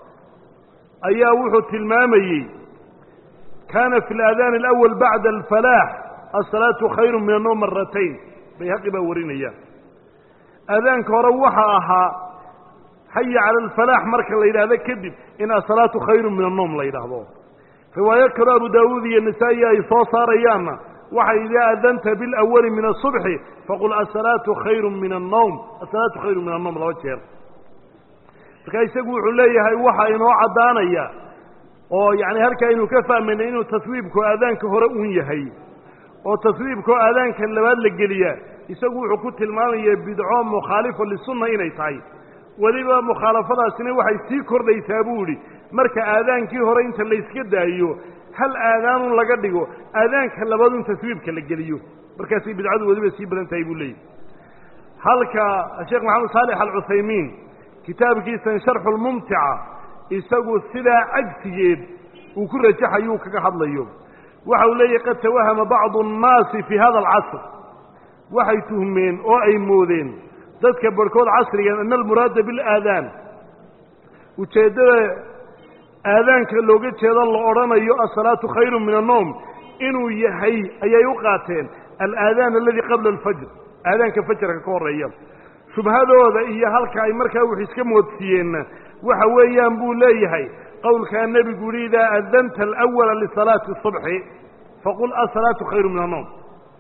ayaa wuxuu tilmaamayey kaana fi alaadaani alawal bacda alfalaax asalaatu khayru min annowm maratayn bayhaqi baa warinaya aadaanka hore waxa ahaa xaya cala alfalaax marka la yidhaahdo kadib in asalaatu khayru min annowm la yidhaahdo riwaayo kaloo abu daawuud iyo nisaa'i ay soo saarayaanna waxay idaa adanta bilawali min asubxi faqul asalaatu khayru min annowm asalaatu khayru min annowm laba jeer marka isagu wuxuu leeyahay waxa inoo caddaanaya oo yacni halkaa aynu ka fahmayna inuu taswiibku aadaanka hore uun yahay oo taswiibkoo aadaanka labaad la geliyaa isagu wuxuu ku tilmaamaya bidco mukhaalifa lisunna inay tahay weliba mukhaalafadaasina waxay sii kordhaysaa buu idhi marka aadaankii hore inta layska daayo hal aadaanun laga dhigo aadaanka labaadun taswiibka la geliyo markaasay bidcadu weliba sii badan tahay buu leeyahy halka sheekh maxamed saalix alcuthaymiin kitaabkiisan sharxu lmumtica isagu sidaa cagsigeed uu ku rajaxayuu kaga hadlayo waxa uu leeyahy qad tawahama bacdu annaasi fii hada alcasr waxay tuhmeen oo ay moodeen dadka barhkood casrigan ana almuraada bilaadaan ujeeddada aadaanka looga jeedo la odhanayo asalaatu khayru min annowm inuu yahay ayay u qaateen alaadaan aladii qabla alfajr aadaanka fajarka ka horreeya shubhadooda iyo halka ay markaa wax iska moodsiiyeenna waxa weeyaan buu leeyahay qowlkaa nebigu yihi idaa adanta alawala lisalaati subxi faqul asalaatu khayru min annowm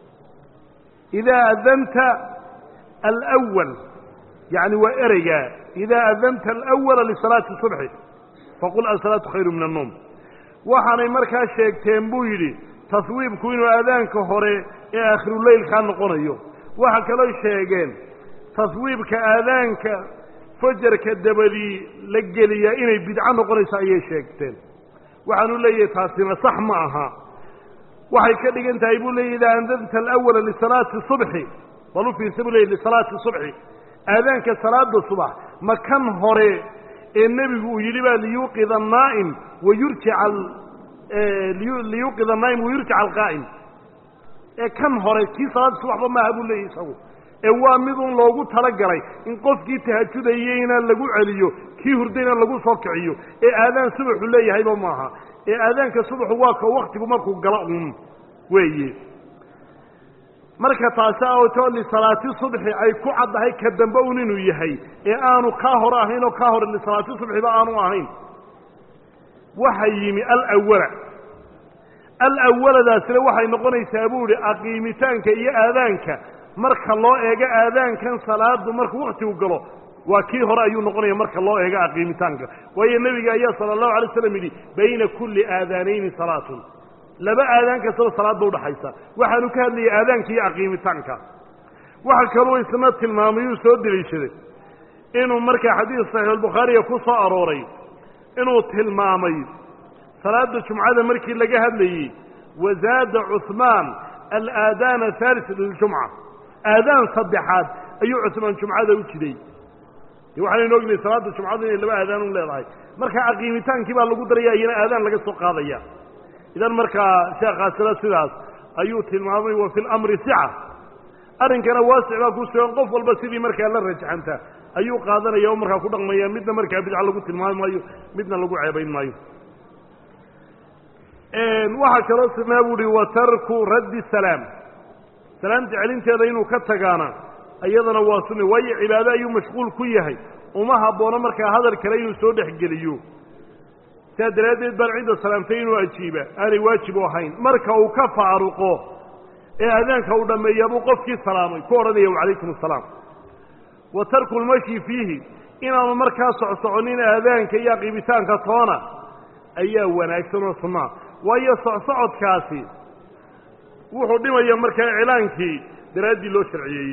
idaa adanta alawal yacni waa ereygaa idaa adanta alawala lisalaati subxi faqul asalaatu khayru min annowm waxaanay markaa sheegteen buu yidhi taswiibku inuu aadaanka hore ee aakhiruleylkaa noqonayo waxa kaloo sheegeen taswiibka aadaanka fajarka dabadii la geliyaa inay bidco noqonayso ayay sheegteen waxaanu leeyahay taasina sax ma aha waxay ka dhigan tahay buu leeyahy idaa andanta alawala lisalaati subxi bal u fiirsa buu leeyahy lisalaati subxi aadaanka salaada subax ma kan hore ee nebigu uu yidhi baa liyuuqida annaa'im wayurjica liyuuqida annaa'im wayurjica alqaa'im ee kan hore kii salaada subaxba maaha buu leeyahy isagu ee waa mid un loogu talagalay in qofkii tahajudayeyna lagu celiyo kii hurdayna lagu soo kiciyo ee aadaan subaxu leeyahayba maaha ee aadaanka subaxu waa ka waktigu markuu galo un weeye marka taasi awtoo lisalaati subxi ay ku caddahay ka dambe un inuu yahay ee aanu kaa hore ahayn oo kaa hore lisalaati subxiba aanu ahayn waxa yimi alawala alawaladaasina waxay noqonaysaa buu idhi aqiimitaanka iyo aadaanka marka loo eego aadaankan salaadu markuu waqtigu galo waa kii hore ayuu noqonaya marka loo eego aqiimitaanka waayo nebiga ayaa sala allahu alay wasalam yidhi bayna kulli aadaanayni salaatun laba aadaan kastaba salaadba udhaxaysa waxaanu ka hadlayay aadaanka iyo aqiimitaanka waxa kaluu isna tilmaamayuu soo deliishaday inuu markaa xadiis saxiix albukhaariga ku soo arooray inuu tilmaamay salaada jumcada markii laga hadlayey wazaada cuhmaan alaadaana ahalis liljumca aadaan saddexaad ayuu cuhmaan jumcada u jiday waxaanaynu ognahay salaada jumcadu inay laba aadaan u leedahay marka aqiimitaankii baa lagu daraya iyana aadaan laga soo qaadaya idan markaa sheekhaasina sidaas ayuu tilmaamay wa fi lamri sica arrinkana waasic baa ku sugan qof walba sidii markaa la rajaxanta ayuu qaadanaya oo markaa ku dhaqmaya midna markaa bidca lagu tilmaami maayo midna lagu ceebayn maayo waxaa kaloo sugnaa bu uhi wa tarku raddi salaam salaamta celinteeda inuu ka tagaana iyadana waa sunna waayo cibaado ayuu mashquul ku yahay uma haboono markaa hadal kale inuu soo dhexgeliyo sidaa daraaddeed baan cidda salaamtay inuu ajiiba aanay waajib u ahayn marka uu ka faaruqo ee aadaanka uu dhammeeya buu qofkii salaamay ku odhanaya wacalaykum assalaam wa tarku lmashi fiihi inaanu markaa socsoconin aadaanka iyo aqiimitaanka toona ayaa wanaagsan oo sunnaa waayo socsocodkaasi wuxuu dhimaya markaa iclaankii daraaddii loo sharciyeeyey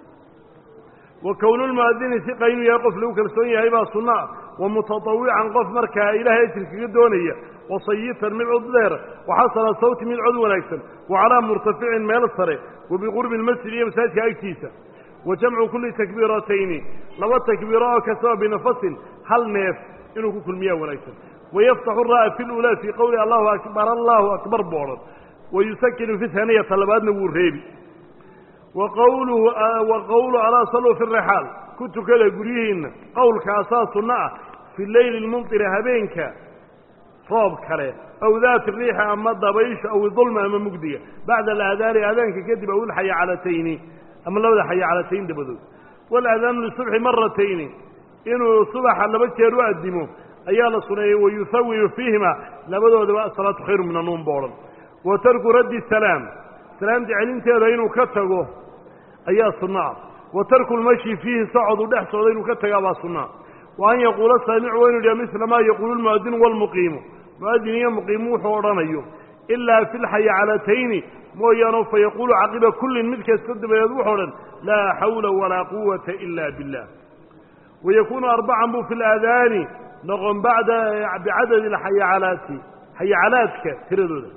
wa kownulmu'adini siqa inuu yahay qof lagu kalsoon yahay baa sunna wa mutatawican qof markaa ilaahay ajir kaga doonaya wa sayitan mid cod dheer wa xasana sawti mid cod wanaagsan wa calaa murtaficin meel sare wa biqurbi lmasjid iyo masaajidka agtiisa wa jamcu kulli takbiiratayni laba takbiiro oo kastaba binafasin hal neef inuu ku kulmiyaa wanaagsan wayaftaxu ra'a fi lulaa fii qowli allahu akbar allahu akbar buu odhan wayusakinu fi haniyata labaadna wuu reebi wa qawluhu wa qawlu alaa saluu fi rixaal ku tukada guryihiinna qowlkaasaa sunno ah fi leyli lmumtiri habeenka roob kale aw daati riixa ama dabaysha aw dulma ama mugdiga bacda alaadaani aadaanka kadib aw ilxayaacalatayni ama labada xayaacalatayn dabadood waalaadaanu lisubxi maratayni inuu subaxa laba jeer u addimo ayaa la suneeyey wayuhawiyu fiihima labadoodaba asalaatu khayru min annuum bo odhan wa tarku raddi salaam salaamta celinteeda inuu ka tago ayaa sunno ah wa tarku lmashi fiihi socoduu dhex socda inuu ka tagaa baa sunnaa wa an yaquula saamicu waa inu yidhaha misla maa yaquulu lmu'adinu waalmuqiimu mu'adin iyo muqiimu wuxuu odhanayo ilaa fi lxayaacalatayni mooyaane fa yaquulu caqiba kullin mid kasta dabadeed wuxuu odhan laa xawla walaa quwata ila billah wayakuunu arbacan buu fi laadaani noqon bacda bicadadi alxayaacalaati xayaacalaadka tiradooda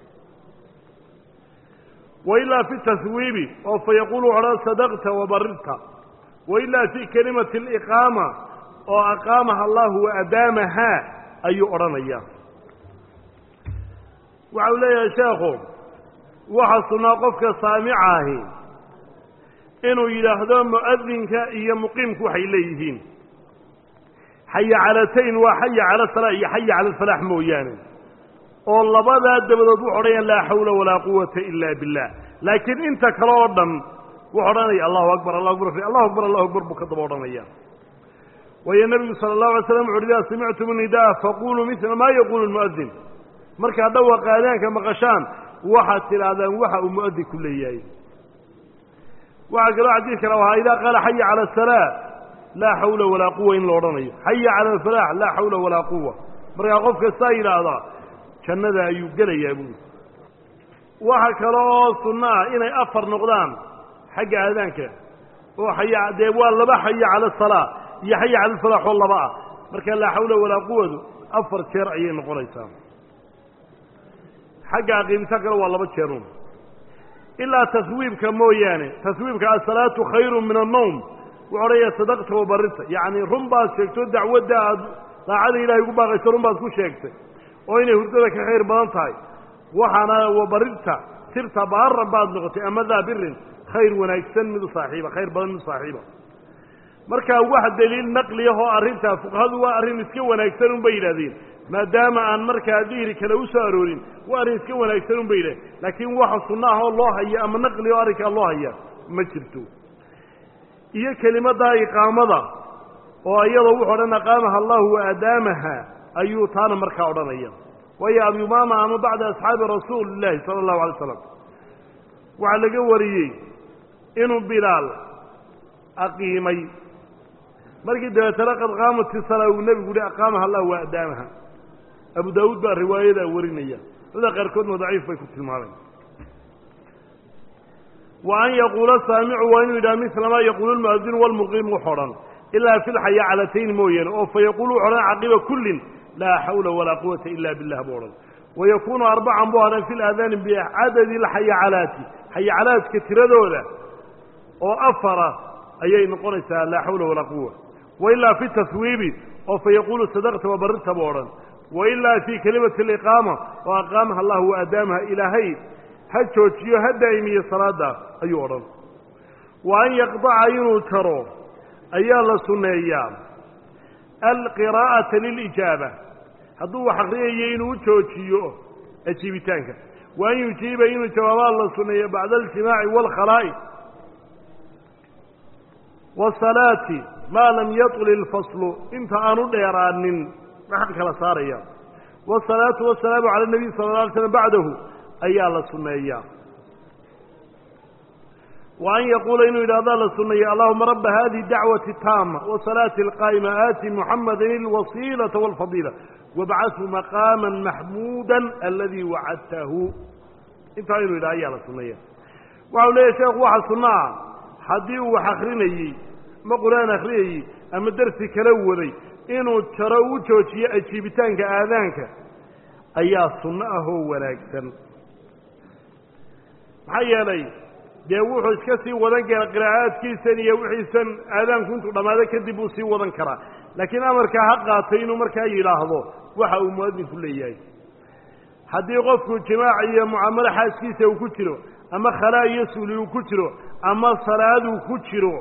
wailaa fi taswiibi oo fa yaquulu odhan sadaqta wabarirta wailaa fi kelimati aliqaama oo aqaamaha allahu wa adaamahaa ayuu odhanaya waxau leeyahay sheekhu waxaa sunnaa qofka saamica ahi inuu yidhaahdo mu'adinka iyo muqiimku waxay leeyihiin xayacalatayn waa xaya cala salaa iyo xaya cala alfalaax mooyaane oo labadaa dabadood wuxu odhanaya laa xawla walaa quwata ila billah laakiin inta kale oo dhan wuxu odhanaya allahu akbar allahu akbar allahu akbar allahu akbar buu ka daba odhanaya waayo nebigu sala allahu alay slam wuxu idaa samictum nidaa faquluu mila maa yaquulu lmu'adin markaad dhawaqa aadaanka maqashaan waxaad tidhaahdaan waxa uu mu'adinku leeyahay waxaa kaloo xadiid kale ahaa idaa qaala xaya cala asalaa laa xawla walaa quwa in la odhanayo xaya cala alfalaax laa xawla walaa quwa markaa qof kastaa yidhaahdaa jannada ayuu gelayaa buuri waxa kale oo sunno ah inay afar noqdaan xagga aadaanka oo xaya dee waa laba xaya cala asalaa iyo xaya cala alfalaax oo laba ah marka laa xawla walaa quwadu afar jeer ayay noqonaysaa xagga aqiimita kale waa laba jeerun ilaa taswiibka mooyaane taswiibka asalaatu khayru min annowm wuxu odhanaya sadaqta wabarirta yacni run baad sheegto dacwadda aad daacada ilahay ugu baaqayso run baad ku sheegtay oo inay hurdada ka khayr badan tahay waxaana wabarirta sirta baaran baad noqotay ama daa birin khayr wanaagsan mid u saaxiiba khayr badan mid u saaxiiba marka wax daliil naqliyahoo arrintaa fuqahadu waa arrin iska wanaagsan un bay yidhahdeen maadaama aan markaa dihri kale u soo aroorin waa arrin iska wanaagsan un bay yidhahdeen laakiin waxa sunno ah oo loo haya ama naqli oo arrinkaa loo haya ma jirto iyo kelimaddaa iqaamada oo iyada wuxu odhan aqaamaha allahu wa adaamaha ayuu taana markaa odhanaya waayo abyumaama ama bacda asxaabi rasuuli illaahi sala allahu alay slam waxaa laga wariyey inuu bilaal aqiimay markii dabeetana qad qaamati salaa uu nebigu yihi aqaamaha allah wa adaamaha abu daawuud baa riwaayadaa warinaya sida qaarkoodna daciif bay ku tilmaameen wa an yaquula saamicu waa inuu yidhaha misla maa yaquulu lmu'adinu walmuqiim wuxoo dhan ilaa fi lxayacalatayn mooyaane oo fa yaquulu wuxu odhan caqiba kullin laa xawla walaa quwata ila billah buu odhan wayakuunu arbacan buu odhan fi laadaani bicadadi alxayacalaati xayacalaadka tiradooda oo afara ayay noqonaysaa laa xawla walaa quwa wailaa fi taswiibi oo fa yaquulu sadaqta wabarirta buu odhan wailaa fii kelimati aliqaama oo aqaamaha allah wa adaamaha ilaahay ha joojiyo ha daa'imiyo salaada ayuu odhan wa an yaqdaca inuu jaro ayaa la sunneeyaa alqiraa'ata lilijaaba hadduu wax akriyayo inuu joojiyo ajiibitaanka wa an yujiiba inuu jawaabaa la sunneeyo bacda aljimaaci waalkhalaa'i wasalaati maa lam yatul ilfaslu inta aanu dheeraanin waxaan kala saaraya wasalaatu wasalaamu cala nabiy sala alla alay slam bacdahu ayaa la sunneeyaa wa an yaquula inuu yidhahdaa la sunneeya allahuma rabba hadihi dacwati taama wasalaati alqaa'ima aati muxamadan alwasiilata walfadiila wabcathu maqaama maxmuuda aladii wacadtahu intaa inuu yidhaha ayaa la sunneeya waxau leeyahy sheekhu waxa sunno ah haddii uu wax akrinayey ama qur-aan akhriyayey ama dersi kala waday inuu jaro u joojiyo ajiibitaanka aadaanka ayaa sunno ah oo wanaagsan maxaa yeelay dee wuxuu iska sii wadan karaa qiraa'aadkiisan iyo wixiisan aadaanku intuu dhammaado kadib uu sii wadan karaa laakiin amarkaa ha qaatay inuu markaa yidhaahdo waxa uu mu'adinku leeyahay haddii qofku jimaac iyo mucaamalo xaaskiisa uu ku jiro ama khalaa iyo suuli uu ku jiro ama salaaduu ku jiro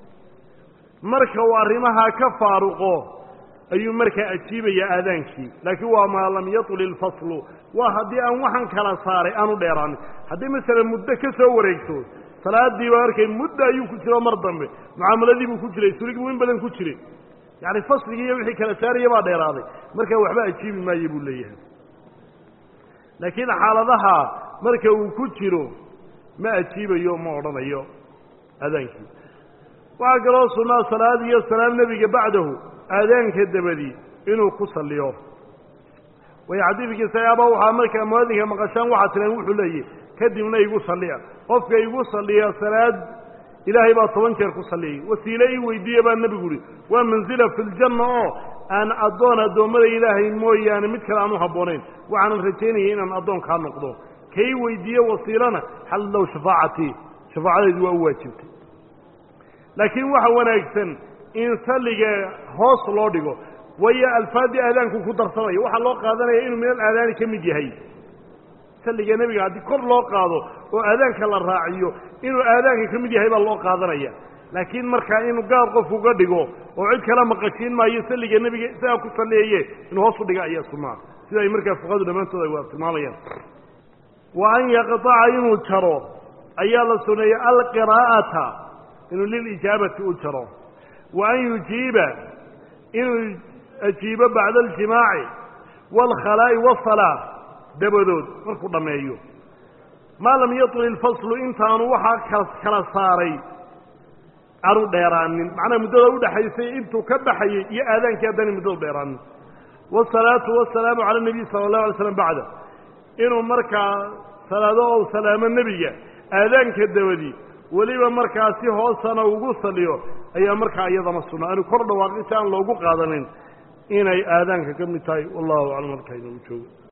marka uu arrimahaa ka faaruqo ayuu markaa ajiibaya aadaankii laakiin waa maa lam yatul ilfaslu waa haddii aan waxan kala saaray aanu dheeraanin haddii masalan muddo ka soo wareegto salaadii baa arkay muddo ayuu ku jiro mar dambe mucaamaladii buu ku jiray suligii in badan ku jiray yacni fasligii iyo wixii kala saaraya baa dheeraaday markaa waxba ajiibi maayo buu leeyahay laakiin xaaladaha marka uu ku jiro ma ajiibayo ma odhanayo aadaankii waxaa kaloo sunnaa salaad iyo salaam nebiga bacdahu aadaanka dabadii inuu ku salliyo way xadiidkii sayaaba waxaa markaa muadinka maqashaan waxaa tileen wuxuu leeyahy kadibna igu salliya qofka igu salliya salaad ilaahay baa toban jeer ku salliyey wasiile ii weydiiye baa nebigu uhi waa mansila fi ljanna oo aan addoon addoommada ilaahay mooyaane mid kale aan u habboonayn waxaanan rajaynayay inaan addoonkaa noqdo ka ii weydiiye wasiilana xal low shafaacatii shafaacadaydu waa u waajibtay laakiin waxa wanaagsan in salliga hoos loo dhigo waayo alfaadii aadaanku ku darsanayo waxaa loo qaadanaya inuu min alaadaani ka mid yahay salliga nebiga haddii kor loo qaado oo aadaanka la raaciyo inuu aadaanka ka mid yahay baa loo qaadanaya laakiin markaa inuu gaar qofku uga dhigo oo cid kala maqashiin maayo salliga nebiga isagaa ku salliyaye inuu hoos u dhiga ayaa sunnaa sida ay markaa fuqahadu dhammaantood ay waa tilmaamayaan wa an yaqtaca inuu jaro ayaa la suneeyey alqiraa'ata inuu lilijaabati u jaro wa an yujiiba inuu ajiibo bacda aljimaaci waalkhalaa'i waasalaa dabadood markuu dhammeeyo maa lam yatul ilfaslu intaanu waxaa kala saaray aanu dheeraanin macnaha muddada udhaxaysay intuu ka baxayey iyo aadaankii haddana muddadu dheeraanin waasalaatu wasalaamu cala nabiy sala allahu alay slam bacda inuu markaa salaado ou salaamo nebiga aadaanka dabadii weliba markaa si hoosana ugu saliyo ayaa markaa iyadana sunna aanu kor dhawaaqi si aan loogu qaadanin inay aadaanka ka mid tahay wallahu aclam halkaa inoogu joogo